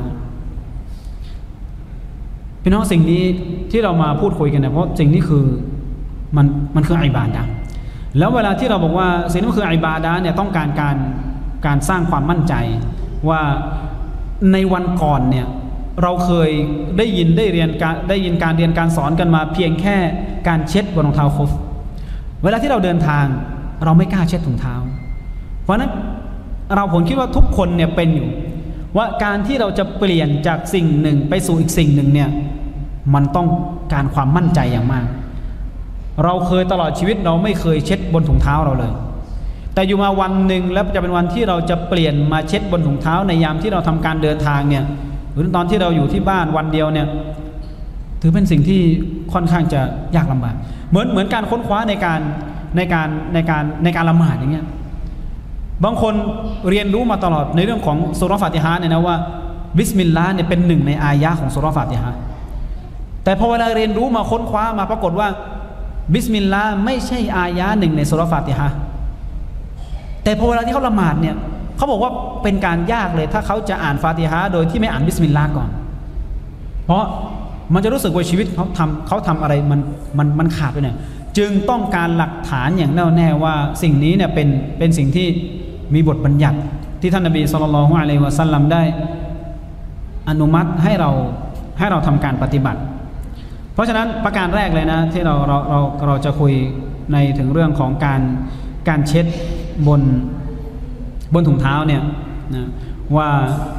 พี่น้องสิ่งนี้ที่เรามาพูดคุยกันเนี่ยเพราะสิ่งนี้คือมันมันคืออิบาดะห์แล้วเวลาที่เราบอกว่าสิ่งนี้คืออิบาดะห์เนี่ยต้องการการการสร้างความมั่นใจว่าในวันก่อนเนี่ยเราเคยได้ยินได้เรียนการได้ยินการเรียนการสอนกันมาเพียงแค่การเช็ดบนรองเท้าคอฟเวลาที่เราเดินทางเราไม่กล้าเช็ดถุงเท้าเพราะฉะนั้นเราผมคิดว่าทุกคนเนี่ยเป็นอยู่ว่าการที่เราจะเปลี่ยนจากสิ่งหนึ่งไปสู่อีกสิ่งหนึ่งเนี่ยมันต้องการความมั่นใจอย่างมากเราเคยตลอดชีวิตเราไม่เคยเช็ดบนถุงเท้าเราเลยแต่อยู่มาวันหนึ่งแล้วจะเป็นวันที่เราจะเปลี่ยนมาเช็ดบนถุงเท้าในยามที่เราทำการเดินทางเนี่ยหรือตอนที่เราอยู่ที่บ้านวันเดียวเนี่ยถือเป็นสิ่งที่ค่อนข้างจะยากลำบากเหมือนเหมือนการค้นคว้าในการในการในการในการละหมาดอย่างเงี้ยบางคนเรียนรู้มาตลอดในเรื่องของซูเราะห์ฟาติฮะห์เนี่ยนะว่าบิสมิลลาห์เนี่ยเป็นหนึ่งในอายะห์ของซูเราะห์ฟาติฮะห์แต่พอเวลาเรียนรู้มาค้นคว้ามาปรากฏว่าบิสมิลลาห์ไม่ใช่อายะห์หนึ่งในซูเราะห์ฟาติฮะห์แต่พอเวลาที่เขาละหมาดเนี่ยเขาบอกว่าเป็นการยากเลยถ้าเขาจะอ่านฟาติฮะห์โดยที่ไม่อ่านบิสมิลลาห์ก่อนเพราะมันจะรู้สึกว่าชีวิตเขาทำเขาทำอะไรมันมันมันขาดไปเนี่ยจึงต้องการหลักฐานอย่างแน่วแน่ว่าสิ่งนี้เนี่ยเป็นเป็นสิ่งที่มีบทบัญญัติที่ท่านนบีศ็อลลัลลอฮุอะลัยฮิวะซัลลัมได้อนุมัติให้เราให้เราทำการปฏิบัติเพราะฉะนั้นประการแรกเลยนะที่เราเราเราเราจะคุยในถึงเรื่องของการการเช็ดบนบนถุงเท้าเนี่ยนะว่า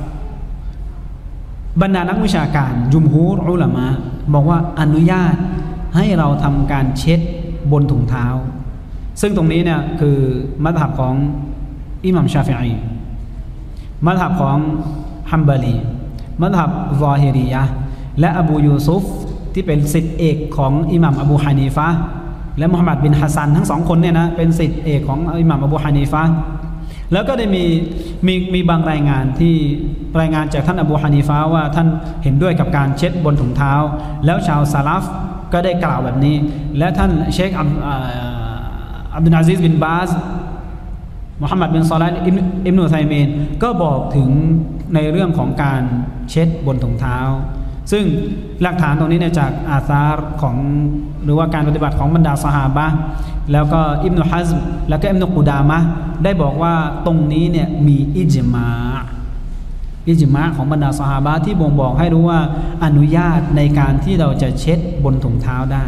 บรรดานักวิชาการยุมฮูรอุลามะบอกว่าอนุญาตให้เราทำการเช็ดบนถุงเท้าซึ่งตรงนี้เนี่ยคือมัธฮับของอิหม่ามชาฟิอีมัธฮับของฮัมบาลีมัธฮับซอฮิรียะห์และอบูยูซุฟที่เป็นศิษย์เอกของอิหม่ามอบูฮานีฟะห์และมุฮัมมัดบินฮัสซันทั้งสองคนเนี่ยนะเป็นศิษย์เอกของอิหม่ามอบูฮานีฟะห์แล้วก็ได้มีมีมีบางรายงานที่รายงานจากท่านอบูฮานีฟะห์ว่าท่านเห็นด้วยกับการเช็ดบนถุงเท้าแล้วชาวซะลัฟก็ได้กล่าวแบบนี้และท่านเชคอับดุลอาซิซบินบาซมุฮัมมัดบินซอลิห์อิบนุอุซัยมีนก็บอกถึงในเรื่องของการเช็ดบนถุงเท้าซึ่งหลักฐานตรงนี้เนี่ยจากอาซาร์ของหรือว่าการปฏิบัติของบรรดาซอฮาบะห์แล้วก็อิบนุฮัซมแล้วก็อิบนุกุดามะห์ได้บอกว่าตรงนี้เนี่ยมีอิจมาอิจมาของบรรดาซอฮาบะห์ที่บ่งบอกให้รู้ว่าอนุญาตในการที่เราจะเช็ดบนถุงเท้าได้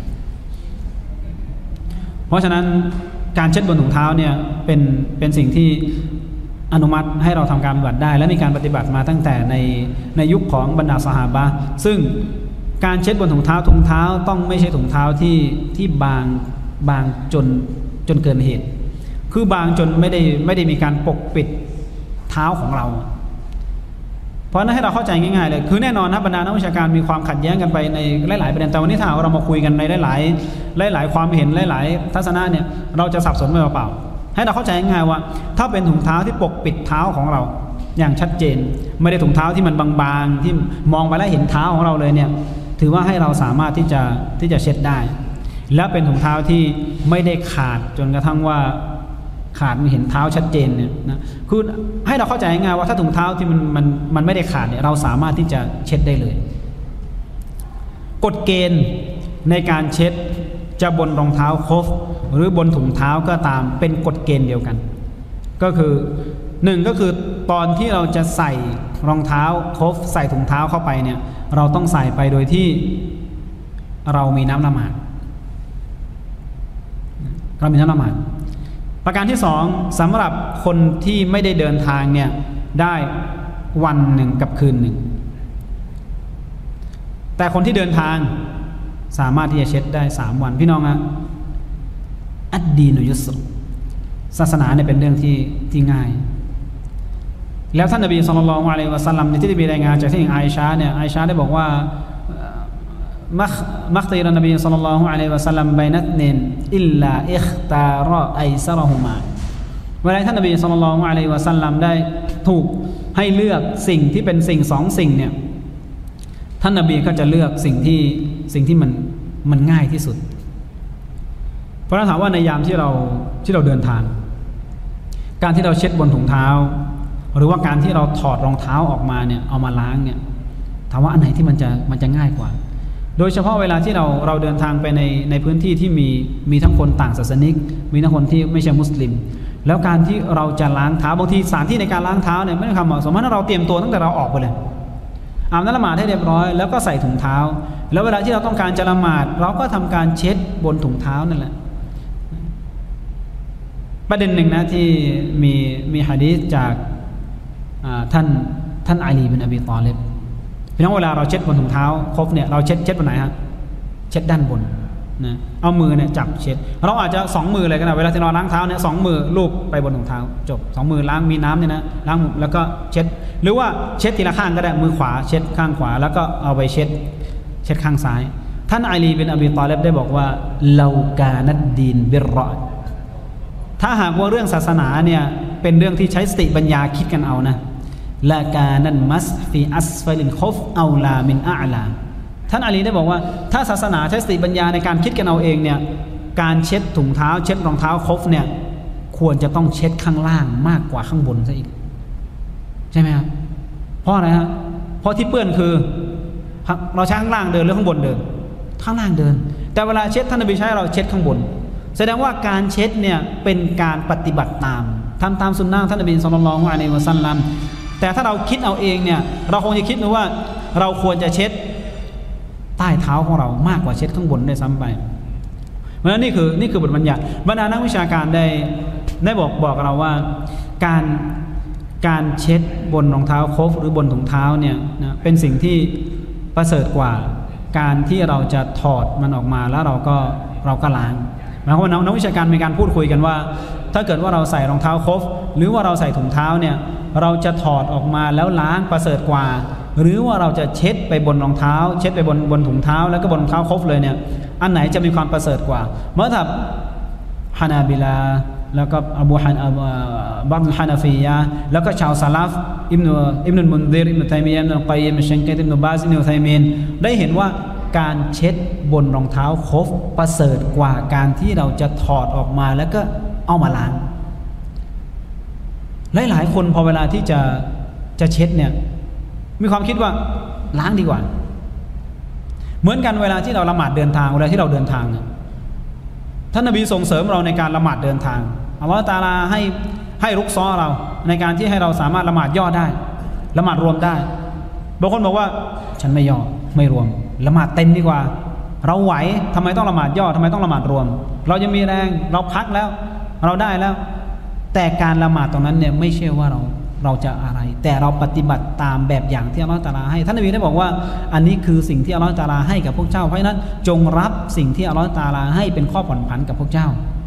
เพราะฉะนั้นการเช็ดบนถุงเท้าเนี่ยเป็นเป็นสิ่งที่อนุมัติให้เราทำการปฏิบัติได้และมีการปฏิบัติมาตั้งแต่ในในยุคของบรรดาซอฮาบะห์ซึ่งการเช็ดบนถุงเท้าถุงเท้าต้องไม่ใช่ถุงเท้าที่ที่บางบางจนจนเกินเหตุคือบางจนไม่ได้ไม่ได้มีการปกปิดเท้าของเราเพราะนั้นให้เราเข้าใจง่ายๆเลยคือแน่นอนนะบรรดานักวิชาการมีความขัดแย้งกันไปในหลายๆประเด็นแต่วันนี้ถ้าเรามาคุยกันในหลายๆหลายๆความเห็นหลายๆทัศนะเนี่ยเราจะสับสนไปเปล่าๆให้เราเข้าใจง่ายๆว่าถ้าเป็นถุงเท้าที่ปกปิดเท้าของเราอย่างชัดเจนไม่ได้ถุงเท้าที่มันบางๆที่มองไปแล้วเห็นเท้าของเราเลยเนี่ยถือว่าให้เราสามารถที่จะที่จะเช็ดได้และเป็นถุงเท้าที่ไม่ได้ขาดจนกระทั่งว่าขาดเห็นเท้าชัดเจนเนี่ยนะคือให้เราเข้าใจง่ายว่าถ้าถุงเท้าที่มันมันมันไม่ได้ขาดเนี่ยเราสามารถที่จะเช็ดได้เลยกฎเกณฑ์ในการเช็ดจะบนรองเท้าคอฟหรือบนถุงเท้าก็ตามเป็นกฎเกณฑ์เดียวกันก็คือหนึ่งก็คือตอนที่เราจะใส่รองเท้าคอฟใส่ถุงเท้าเข้าไปเนี่ยเราต้องใส่ไปโดยที่เรามีน้ำละหมาดเรามีน้ำละหมาดประการที่สองสำหรับคนที่ไม่ได้เดินทางเนี่ยได้วันหนึ่งกับคืนหนึ่งแต่คนที่เดินทางสามารถที่จะเช็ดได้สามวันพี่น้องอะอัดดีนุยุสศาสนาเนี่ยเป็นเรื่องที่ที่ง่ายแล้วท่านนบีศ็อลลัลลอฮุอะลัยฮิวะซัลลัมที่ได้มีรายงานจากที่ไอชาเนี่ยไอชาได้บอกว่ามักมักตีรนบีศ็อลลัลลอฮุอะลัยฮิวะซัลลัมบัยนัตนินอิลลาอิคตารอไอซะรอฮุมาเวลาท่านนบีศ็อลลัลลอฮุอะลัยฮิวะซัลลัมได้ถูกให้เลือกสิ่งที่เป็นสิ่งสองสิ่งเนี่ยท่านนบีก็จะเลือกสิ่งที่สิ่งที่มันมันง่ายที่สุดเพราะฉะนั้นถามว่าในยามที่เราที่เราเดินทางการที่เราเช็ดบนถุงเท้าหรือว่าการที่เราถอดรองเท้าออกมาเนี่ยเอามาล้างเนี่ยถามว่าอันไหนที่มันจะมันจะง่ายกว่าโดยเฉพาะเวลาที่เราเราเดินทางไปในในพื้นที่ที่มีมีทั้งคนต่างศาสนิกมีทั้งคนที่ไม่ใช่มุสลิมแล้วการที่เราจะล้างเท้าบางทีสถานที่ในการล้างเท้าเนี่ยไม่ได้คำเหมาะสมเพราะเราเตรียมตัวตั้งแต่เราออกไปเลยอาบน้ำละหมาดให้เรียบร้อยแล้วก็ใส่ถุงเท้าแล้วเวลาที่เราต้องการจะละหมาดเราก็ทำการเช็ดบนถุงเท้านั่นแหละประเด็นหนึ่งนะที่มีมีหะดีษจากท่านท่านอาลีบินอบีฏอลิบพี่น้องเวลาเราเช็ดบนถุงเท้าครบเนี่ยเราเช็ดเช็ดบนไหนฮะเช็ดด้านบนนะเอามือเนี่ยจับเช็ดเราอาจจะสองมือเลยก็ได้เวลาที่เราล้างเท้าเนี่ยสองมือลูบไปบนถุงเท้าจบสองมือล้างมีน้ำเนี่ยนะล้างแล้วก็เช็ดหรือว่าเช็ดทีละข้างก็ได้มือขวาเช็ดข้างขวาแล้วก็เอาไปเช็ดเช็ดข้างซ้ายท่านอาลีบินอบีฏอลิบได้บอกว่าลากานัดดีนบิรรอถ้าหากว่าเรื่องศาสนาเนี่ยเป็นเรื่องที่ใช้สติปัญญาคิดกันเอานะลากานันมัสฟีอัสฟลินคอฟเอาลามินอาลาท่านอาลีได้บอกว่าถ้าศาสนาใช้สติปัญญาในการคิดกันเอาเองเนี่ยการเช็ดถุงเท้าเช็ดรองเท้าคอฟเนี่ยคควรจะต้องเช็ดข้างล่างมากกว่าข้างบนซะอีกใช่ไหมครับเพราะอะไรฮะเพราะที่เปื้อนคือเราใช้ข้างล่างเดินหรือข้างบนเดินข้างล่างเดินแต่เวลาเช็ดท่านนบีใช้เราเช็ดข้างบนแสดงว่าการเช็ดเนี่ยเป็นการปฏิบัติตามทำตามสุนนะท่านนบีศ็อลลัลลอฮุอะลัยฮิวะซัลลัมแต่ถ้าเราคิดเอาเองเนี่ยเราคงจะคิดนะว่าเราควรจะเช็ดใต้เท้าของเรามากกว่าเช็ดข้างบนได้ซ้ำไปเพราะฉะนั้นนี่คือนี่คือบทบัญญัติบรรดานักวิชาการได้ได้บอกบอกเราว่าการการเช็ดบนรองเท้าโคฟหรือบนถุงเท้าเนี่ยนะเป็นสิ่งที่ประเสริฐกว่าการที่เราจะถอดมันออกมาแล้วเราก็เราก็ล้างหมายความว่านักวิชาการมีการพูดคุยกันว่าถ้าเกิดว่าเราใส่รองเท้าโคฟหรือว่าเราใส่ถุงเท้าเนี่ยเราจะถอดออกมาแล้วล้างประเสริฐกว่าหรือว่าเราจะเช็ดไปบนรองเท้าเช็ดไปบนบนถุงเท้าแล้วก็บนรองเท้าโคฟเลยเนี่ยอันไหนจะมีความประเสริฐกว่าเมื่อทับฮานาบิลาแล้วก็อบูฮันบัตฮานาฟียะแล้วก็ชาวซาลาฟอิบนุอิบนุลมุนซิรอิบนุตัยมียะห์อิบนุลกัยยิมอัชชังกีอิบนุบาซอิบนุอุซัยมีนได้เห็นว่าการเช็ดบนรองเท้าโคฟประเสริฐกว่าการที่เราจะถอดออกมาแล้วก็เอามาล้างหลายๆคนพอเวลาที่จะจะเช็ดเนี่ยมีความคิดว่าล้างดีกว่าเหมือนกันเวลาที่เราละหมาดเดินทางเวลาที่เราเดินทางเนี่ยท่านนบีส่งเสริมเราในการละหมาดเดินทางอัลลอฮฺตะอาลาให้ให้รุกซ้อเราในการที่ให้เราสามารถละหมาดย่อได้ละหมาดรวมได้บางคนบอกว่าฉันไม่ย่อไม่รวมละหมาดเต็มดีกว่าเราไหวทำไมต้องละหมาดย่อทำไมต้องละหมาดรวมเรายังมีแรงเราพักแล้วเราได้แล้วแต่การละหมาดตรงนั้นเนี่ยไม่ใช่ว่าเราเราจะอะไรแต่เราปฏิบัติตามแบบอย่างที่อัลลอฮฺตะอาลาให้ท่านนบีได้บอกว่าอันนี้คือสิ่งที่อัลลอฮฺตะอาลาให้กับพวกเจ้าเพราะฉะนั้นจงรับสิ่งที่อัลลอฮฺตะอาลาให้เป็นข้อผ่อนผันกับพวกเจ้า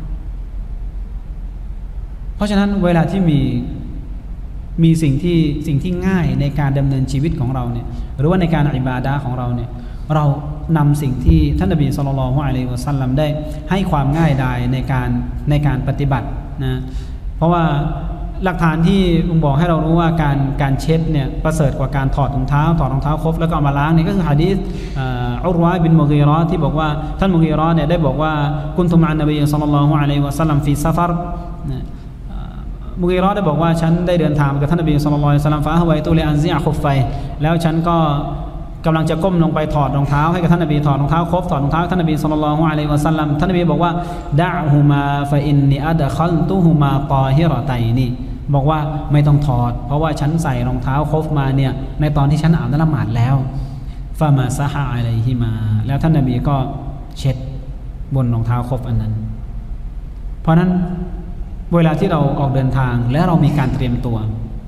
เพราะฉะนั้นเวลาที่มีมีสิ่งที่สิ่งที่ง่ายในการดำเนินชีวิตของเราเนี่ยหรือว่าในการอิบาดะห์ของเราเนี่ยเรานำสิ่งที่ท่านนบีศ็อลลัลลอฮุอะลัยฮิวะซัลลัมได้ให้ความง่ายดายในการในการปฏิบัตินะเพราะว่าหลักฐานที่ผมบอกให้เรารู้ว่าการการเช็ดเนี่ยประเสริฐกว่าการถอดรองเท้าถอดรองเท้าครบแล้วก็เอามาล้างนี่ก็คือหะดีษอุรวะบินมุกีเราะห์ที่บอกว่าท่านมุกีเราะห์เนี่ยได้บอกว่ากุนตุมะอันนบีศ็อลลัลลอฮุอะลัยฮิวะซัลลัมฟีซะฟัรมุกีเราะห์ได้บอกว่าฉันได้เดินทางกับท่านนบีศ็อลลัลลอฮุอะลัยฮิวะซัลลัมฟะฮะไวตุลิอันซิอะคุฟไฟแล้วฉันก็กำลังจะก้มลงไปถอดรองเท้าให้กับท่านนบีถอดรองเท้าครบถอดรองเท้าท่านนบีศ็อลลัลลอฮุอะลัยฮิวะซัลลัมท่านนบีบอกว่าดะฮุมาฟะอินนีอัดคัลตุฮุมาฏอฮิเราะตัยนีบอกว่าไม่ต้องถอดเพราะว่าฉันใส่รองเท้าครบมาเนี่ยในตอนที่ฉันอาบน้ำละหมาดแล้วฟะมาซะฮะอะลัยฮิมาแล้วท่านนบีก็เช็ดบนรองเท้าครบอันนั้นเพราะนั้นเวลาที่เราออกเดินทางและเรามีการเตรียมตัว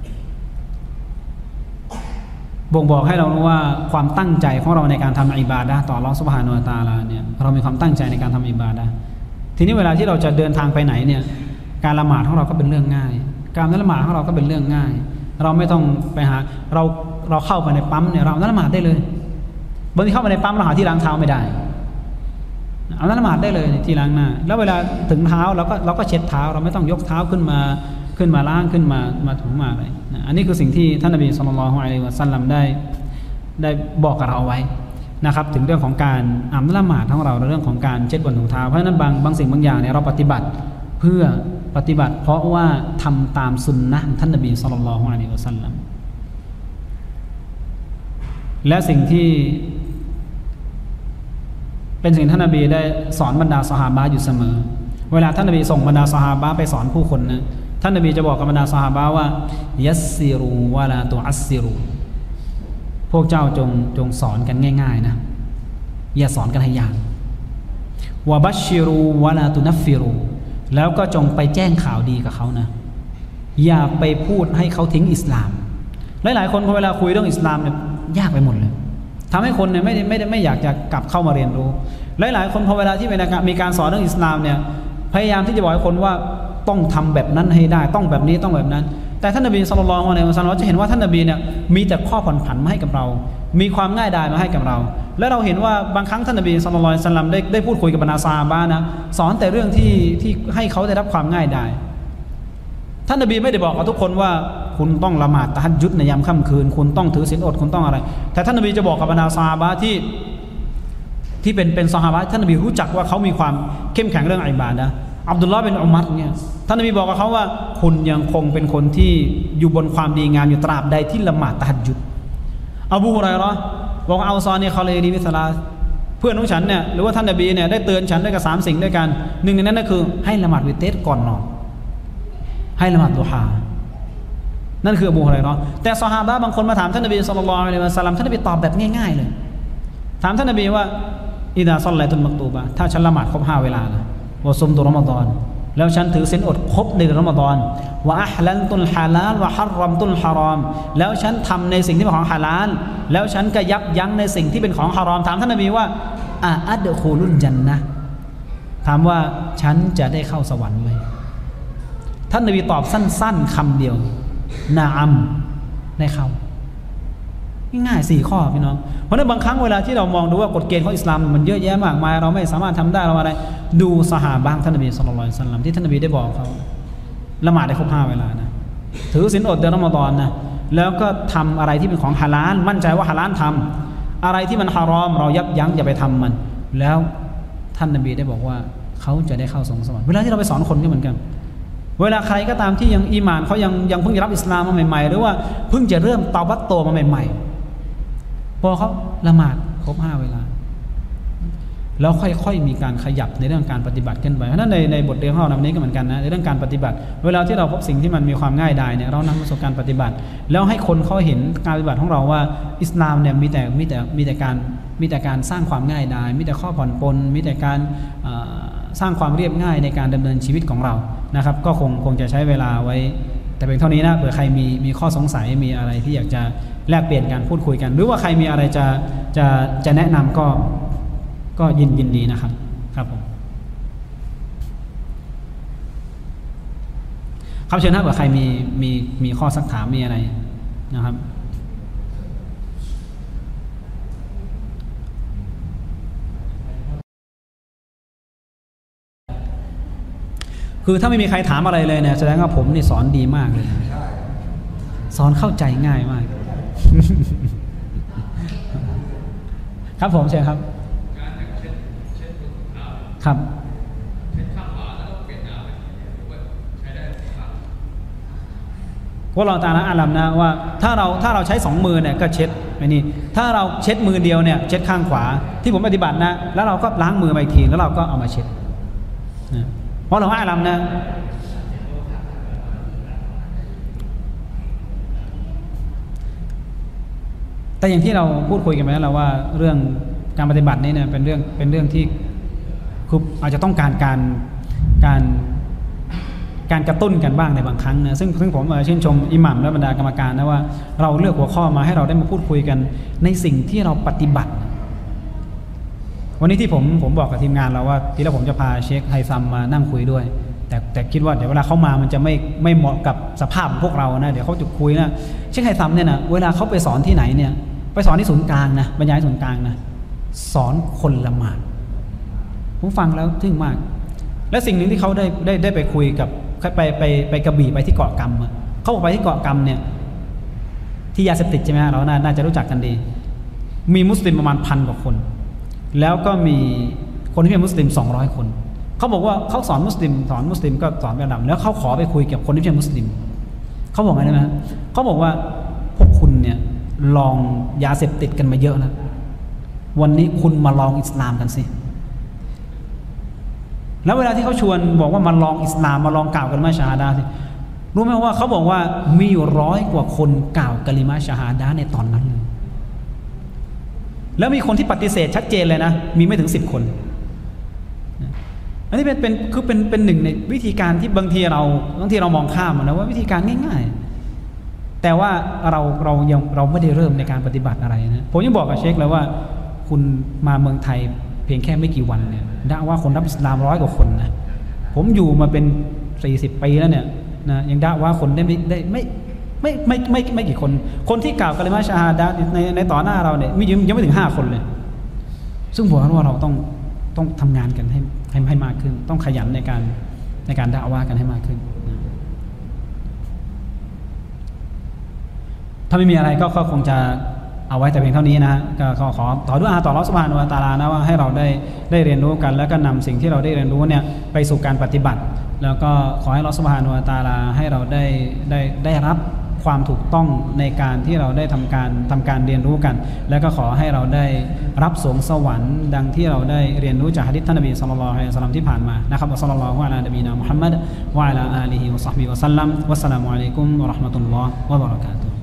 บ่งบอกให้เรารู้ว่าความตั้งใจของเราในการทำอิบาดะห์ต่ออัลเลาะห์ซุบฮานะฮูวะตะอาลาเนี่ยเรามีความตั้งใจในการทำอิบาดะห์ทีนี้เวลาที่เราจะเดินทางไปไหนเนี่ยการละหมาดของเราก็เป็นเรื่องง่ายการละหมาดของเราก็เป็นเรื่องง่ายเราไม่ต้องไปหาเราเราเข้าไปในปั๊มเนี่ยเราละหมาดได้เลยบางทีเข้าไปในปั๊มเราหาที่ล้างเท้าไม่ได้เอาละหมาดได้เลยที่ล้างหน้าแล้วเวลาถึงเท้าเราก็เราก็เช็ดเท้าเราไม่ต้องยกเท้าขึ้นมาขึ้นมาล้างขึ้นมามาถูมาอะไรนะอันนี้คือสิ่งที่ท่านนบีศ็อลลัลลอฮุอะลัยฮิวะซัลลัมได้ได้บอกกับเราเอาไว้นะครับถึงเรื่องของการอาบน้ำละหมาดของเราในเรื่องของการเช็ดบนถุงเท้าเพราะฉะนั้นบางบางสิ่งบางอย่างเนี่ยเราปฏิบัติเพื่อปฏิบัติเพราะว่าทำตามสุนนะท่านนบีศ็อลลัลลอฮุอะลัยฮิวะซัลลัมและสิ่งที่เป็นสิ่งท่านนบีได้สอนบรรดาซอฮาบะห์อยู่เสมอเวลาท่านนบีส่งบรรดาซอฮาบะห์ไปสอนผู้คนนะท่านนบีจะบอกกับบรรดาซอฮาบะห์ว่ายัสซิรูวะลาตุอัสซิรูพวกเจ้าจงจงสอนกันง่ายๆนะอย่าสอนกันให้ยากวะบัชชิรูวะลาตุนัฟฟิรูแล้วก็จงไปแจ้งข่าวดีกับเขานะอย่าไปพูดให้เขาทิ้งอิสลามหลายๆคนพอเวลาคุยเรื่องอิสลามเนี่ยยากไปหมดเลยทำให้คนเนี่ยไม่ได้ไม่ได้ไม่อยากจะกลับเข้ามาเรียนรู้หลายๆคนพอเวลาที่มีการสอนเรื่องอิสลามเนี่ยพยายามที่จะบอกให้คนว่าต้องทำแบบนั้นให้ได้ต้องแบบนี้ต้องแบบนั้นแต่ท่านนบีศ็อลลัลลอฮุอะลัยฮิวะซัลลัมเราจะเห็นว่าท่านนบีเนี่ยมีแต่ข้อผ่อนผันมาให้กับเรามีความง่ายดายมาให้กับเราและเราเห็นว่าบางครั้งท่านนบีศ็อลลัลลอฮุอะลัยฮิวะซัลลัมได้ได้พูดคุยกับบรรดาซอฮาบะห์นะสอนแต่เรื่องที่ที่ให้เขาได้รับความง่ายดายท่านนบีไม่ได้บอกกับทุกคนว่าคุณต้องละหมาดตะฮัจญุดในยามค่ำคืนคุณต้องถือศีลอดคุณต้องอะไรแต่ท่านนบีจะบอกกับบรรดาซอฮาบะห์ที่ที่เป็นเป็นซอฮาบะห์ท่านนบีรู้จักว่าเขามีความเข้มแข็งเรื่องอิบาดะห์อับดุลลอฮ์บินอุมัรเนี่ยท่านนบีบอกกับเขาว่าคุณยังคงเป็นคนที่อยู่บนความดีงามอยู่ตราบใดที่ละหมาดตะฮัจญุดอบูฮุรอยเราะห์บอกเอาซอนีคอเลดีมิสลาเพื่อนของฉันเนี่ยหรือว่าท่านนบีเนี่ยได้เตือนฉันด้วยกับสามสิ่งด้วยกันหนึ่งในนั้นก็คือให้ละหมาดวิเตรก่อนนอนให้ละหมาดดุฮานั่นคืออบูฮุรอยเราะห์แต่ซอฮาบะห์บางคนมาถามท่านนบีศ็อลลัลลอฮุอะลัยฮิวะซัลลัมท่านนบีตอบแบบง่ายๆเลยถามท่านนบีว่าอิดาศ็อลลัยตุลมักตูบะถ้าฉันละหมาดครบห้าเวลานะวะซุมตุรอมฎอนแล้วฉันถือศีลอดครบในรอมฎอนวะอัฮลันตุลฮาลาลวะฮัรรัมตุลฮารอมแล้วฉันทำในสิ่งที่เป็นของฮาลาลแล้วฉันก็ยับยั้งในสิ่งที่เป็นของฮารอมถามท่านนบีว่าอะอัดคูลุลญันนะห์ถามว่าฉันจะได้เข้าสวรรค์ไหมท่านนบีตอบสั้นๆคำเดียวนาอัมได้เข้าง่ายๆสี่ข้อพี่น้องเพราะนั้นบางครั้งเวลาที่เรามองดูว่ากฎเกณฑ์ของอิสลามมันเยอะแยะมากมายเราไม่สามารถทำได้เราอะไรดูซอฮาบะห์ท่านนบีศ็อลลัลลอฮุอะลัยฮิวะซัลลัมที่ท่านนบีได้บอกเขาละหมาดได้ครบห้าเวลานะถือศีลอดเดือนรอมฎอนนะแล้วก็ทำอะไรที่เป็นของฮาลาลมั่นใจว่าฮาลาลทำอะไรที่มันฮารอมเรายับยั้งอย่าไปทำมันแล้วท่านนบีได้บอกว่าเขาจะได้เข้าสวรรค์เวลาที่เราไปสอนคนก็เหมือนกันเวลาใครก็ตามที่ยังอีหม่านเขายังยังเพิ่งจะรับอิสลามมาใหม่ๆหรือว่าเพิ่งจะเริ่มตอบัตโตมาใหม่ๆพอเขาละหมาดครบห้าเวลาแล้วค่อยๆมีการขยับในเรื่องการปฏิบัติขึ้นไปเพราะฉะนั้นในในบทเรียนของเราในวันนี้ก็เหมือนกันนะในเรื่องการปฏิบัติเวลาที่เราพบสิ่งที่มันมีความง่ายดายเนี่ยเรานำประสบการณ์ปฏิบัติแล้วให้คนเขาเห็นการปฏิบัติของเราว่าอิสลามเนี่ยมีแต่มีแต่มีแต่การมีแต่การสร้างความง่ายดายมีแต่ข้อผ่อนปลนมีแต่การสร้างความเรียบง่ายในการดำเนินชีวิตของเรานะครับก็คงคงจะใช้เวลาไว้แต่เพียงเท่านี้นะเผื่อใครมีมีข้อสงสัยมีอะไรที่อยากจะแลกเปลี่ยนกันพูดคุยกันหรือว่าใครมีอะไรจะจะจะแนะนำก็ก็ยินยินดีนะครับครับผมครับเชิญถ้าเผื่อใครมีมีมีข้อสักถามมีอะไรนะครับคือถ้าไม่มีใครถามอะไรเลยเนี่ยแสดงว่าผมนี่สอนดีมากเลยสอนเข้าใจง่ายมาก ครับผมเชิญครับครับว่าเราตาละอาลัมนะว่าถ้าเราถ้าเราใช้สองมือเนี่ยก็เช็ดไอ้นี่ถ้าเราเช็ดมือเดียวเนี่ยเช็ดข้างขวาที่ผมปฏิบัตินะแล้วเราก็ล้างมือมาอีกทีแล้วเราก็เอามาเช็ดนะเพราะเราอาลัมนะแต่อย่างที่เราพูดคุยกันไปแล้วว่าเรื่องการปฏิบัตินี่เนี่ยเป็นเรื่องเป็นเรื่องที่คืออาจจะต้องการการการการกระตุ้นกันบ้างในบางครั้งนะซึ่งซึ่งผมชื่นชมอิหม่ามและบรรดากรรมการนะว่าเราเลือกหัวข้อมาให้เราได้มาพูดคุยกันในสิ่งที่เราปฏิบัติวันนี้ที่ผมผมบอกกับทีมงานเราว่าทีแรกผมจะพาเชคไฮซัมมานั่งคุยด้วยแต่แต่คิดว่าเดี๋ยวเวลาเขามามันจะไม่ไม่เหมาะกับสภาพของพวกเรานะเดี๋ยวเขาจะคุยนะเชคไฮซัมเนี่ยนะเวลาเขาไปสอนที่ไหนเนี่ยไปสอนที่ศูนย์กลางนะบรรยายศูนย์กลางนะสอนคนละหมาดผมฟังแล้วทึ่งมากและสิ่งหนึ่งที่เขาได้ได้ได้ไปคุยกับไปไปไปกระบี่ไปที่เกาะกำเขาบอกไปที่เกาะกำเนี่ยที่ยาเสพติดใช่ไหมเราน่าจะรู้จักกันดีมีมุสลิมประมาณพันกว่าคนแล้วก็มีคนที่เป็นมุสลิมสองร้อยคนเขาบอกว่าเขาสอนมุสลิมสอนมุสลิมก็สอนระดับแล้วเขาขอไปคุยกับคนที่เป็นมุสลิมเขาบอกไงนะฮะเขาบอกว่าพวกคุณเนี่ยลองยาเสพติดกันมาเยอะแล้ววันนี้คุณมาลองอิสลามกันสิแล้วเวลาที่เขาชวนบอกว่ามาลองอิสลามมาลองกล่าวกะลิมะชะฮาดะห์สิรู้ไหมว่าเขาบอกว่ามีอยู่ร้อยกว่าคนกล่าวกะลิมะชะฮาดะห์ในตอนนั้นเลยแล้วมีคนที่ปฏิเสธชัดเจนเลยนะมีไม่ถึงสิบคนอันนี้เป็นเป็นคือเป็นเป็นหนึ่งในวิธีการที่บางทีเราบางทีเรามองข้ามนะว่าวิธีการง่ายๆแต่ว่าเราเรายังเราไม่ได้เริ่มในการปฏิบัติอะไรนะผมยังบอกกับเชคเลยว่าคุณมาเมืองไทยเพียงแค่ไม่กี่วันเนี่ยด่าว่าคนรับอิสลามร้อยกว่าคนนะผมอยู่มาเป็นสี่สิบปีแล้วเนี่ยนะยังด่าว่าคนได้ไม่ได้ไม่ไม่ไม่ไม่ไม่กี่คนคนที่กล่าวกะลิมะชะฮาดะห์ในในต่อหน้าเราเนี่ยมียังไม่ถึงห้าคนเลยซึ่งผมว่าเราต้องต้องทำงานกันให้ให้ให้มากขึ้นต้องขยันในการในการด่าว่ากันให้มากขึ้นนะถ้าไม่มีอะไรก็ก็คงจะเอาไว้แต่เพียงเท่านี้นะฮะก็ขอขอต่อดุอาต่ออัลเลาะห์ซุบฮานะฮูวะตะอาลานะว่าให้เราได้ได้เรียนรู้กันแล้วก็นำสิ่งที่เราได้เรียนรู้เนี่ยไปสู่การปฏิบัติแล้วก็ขอให้อัลเลาะห์ซุบฮานะฮูวะตะอาลาให้เราได้ได้ได้รับความถูกต้องในการที่เราได้ทำการทำการเรียนรู้กันแล้วก็ขอให้เราได้รับสวงสวรรค์ดังที่เราได้เรียนรู้จากหะดีษท่านนบีศ็อลลัลลอฮุอะลัยฮิวะซัลลัมที่ผ่านมานะครับศ็อลลัลลอฮุอะลานบีนามุฮัมมัดวะอะลาอาลิฮิวะศ็อฮบิฮิวะซัลลัมวัสสลามุอะลัยกุมวะเราะห์มะตุลลอฮ์วะบะเราะกาตุฮ์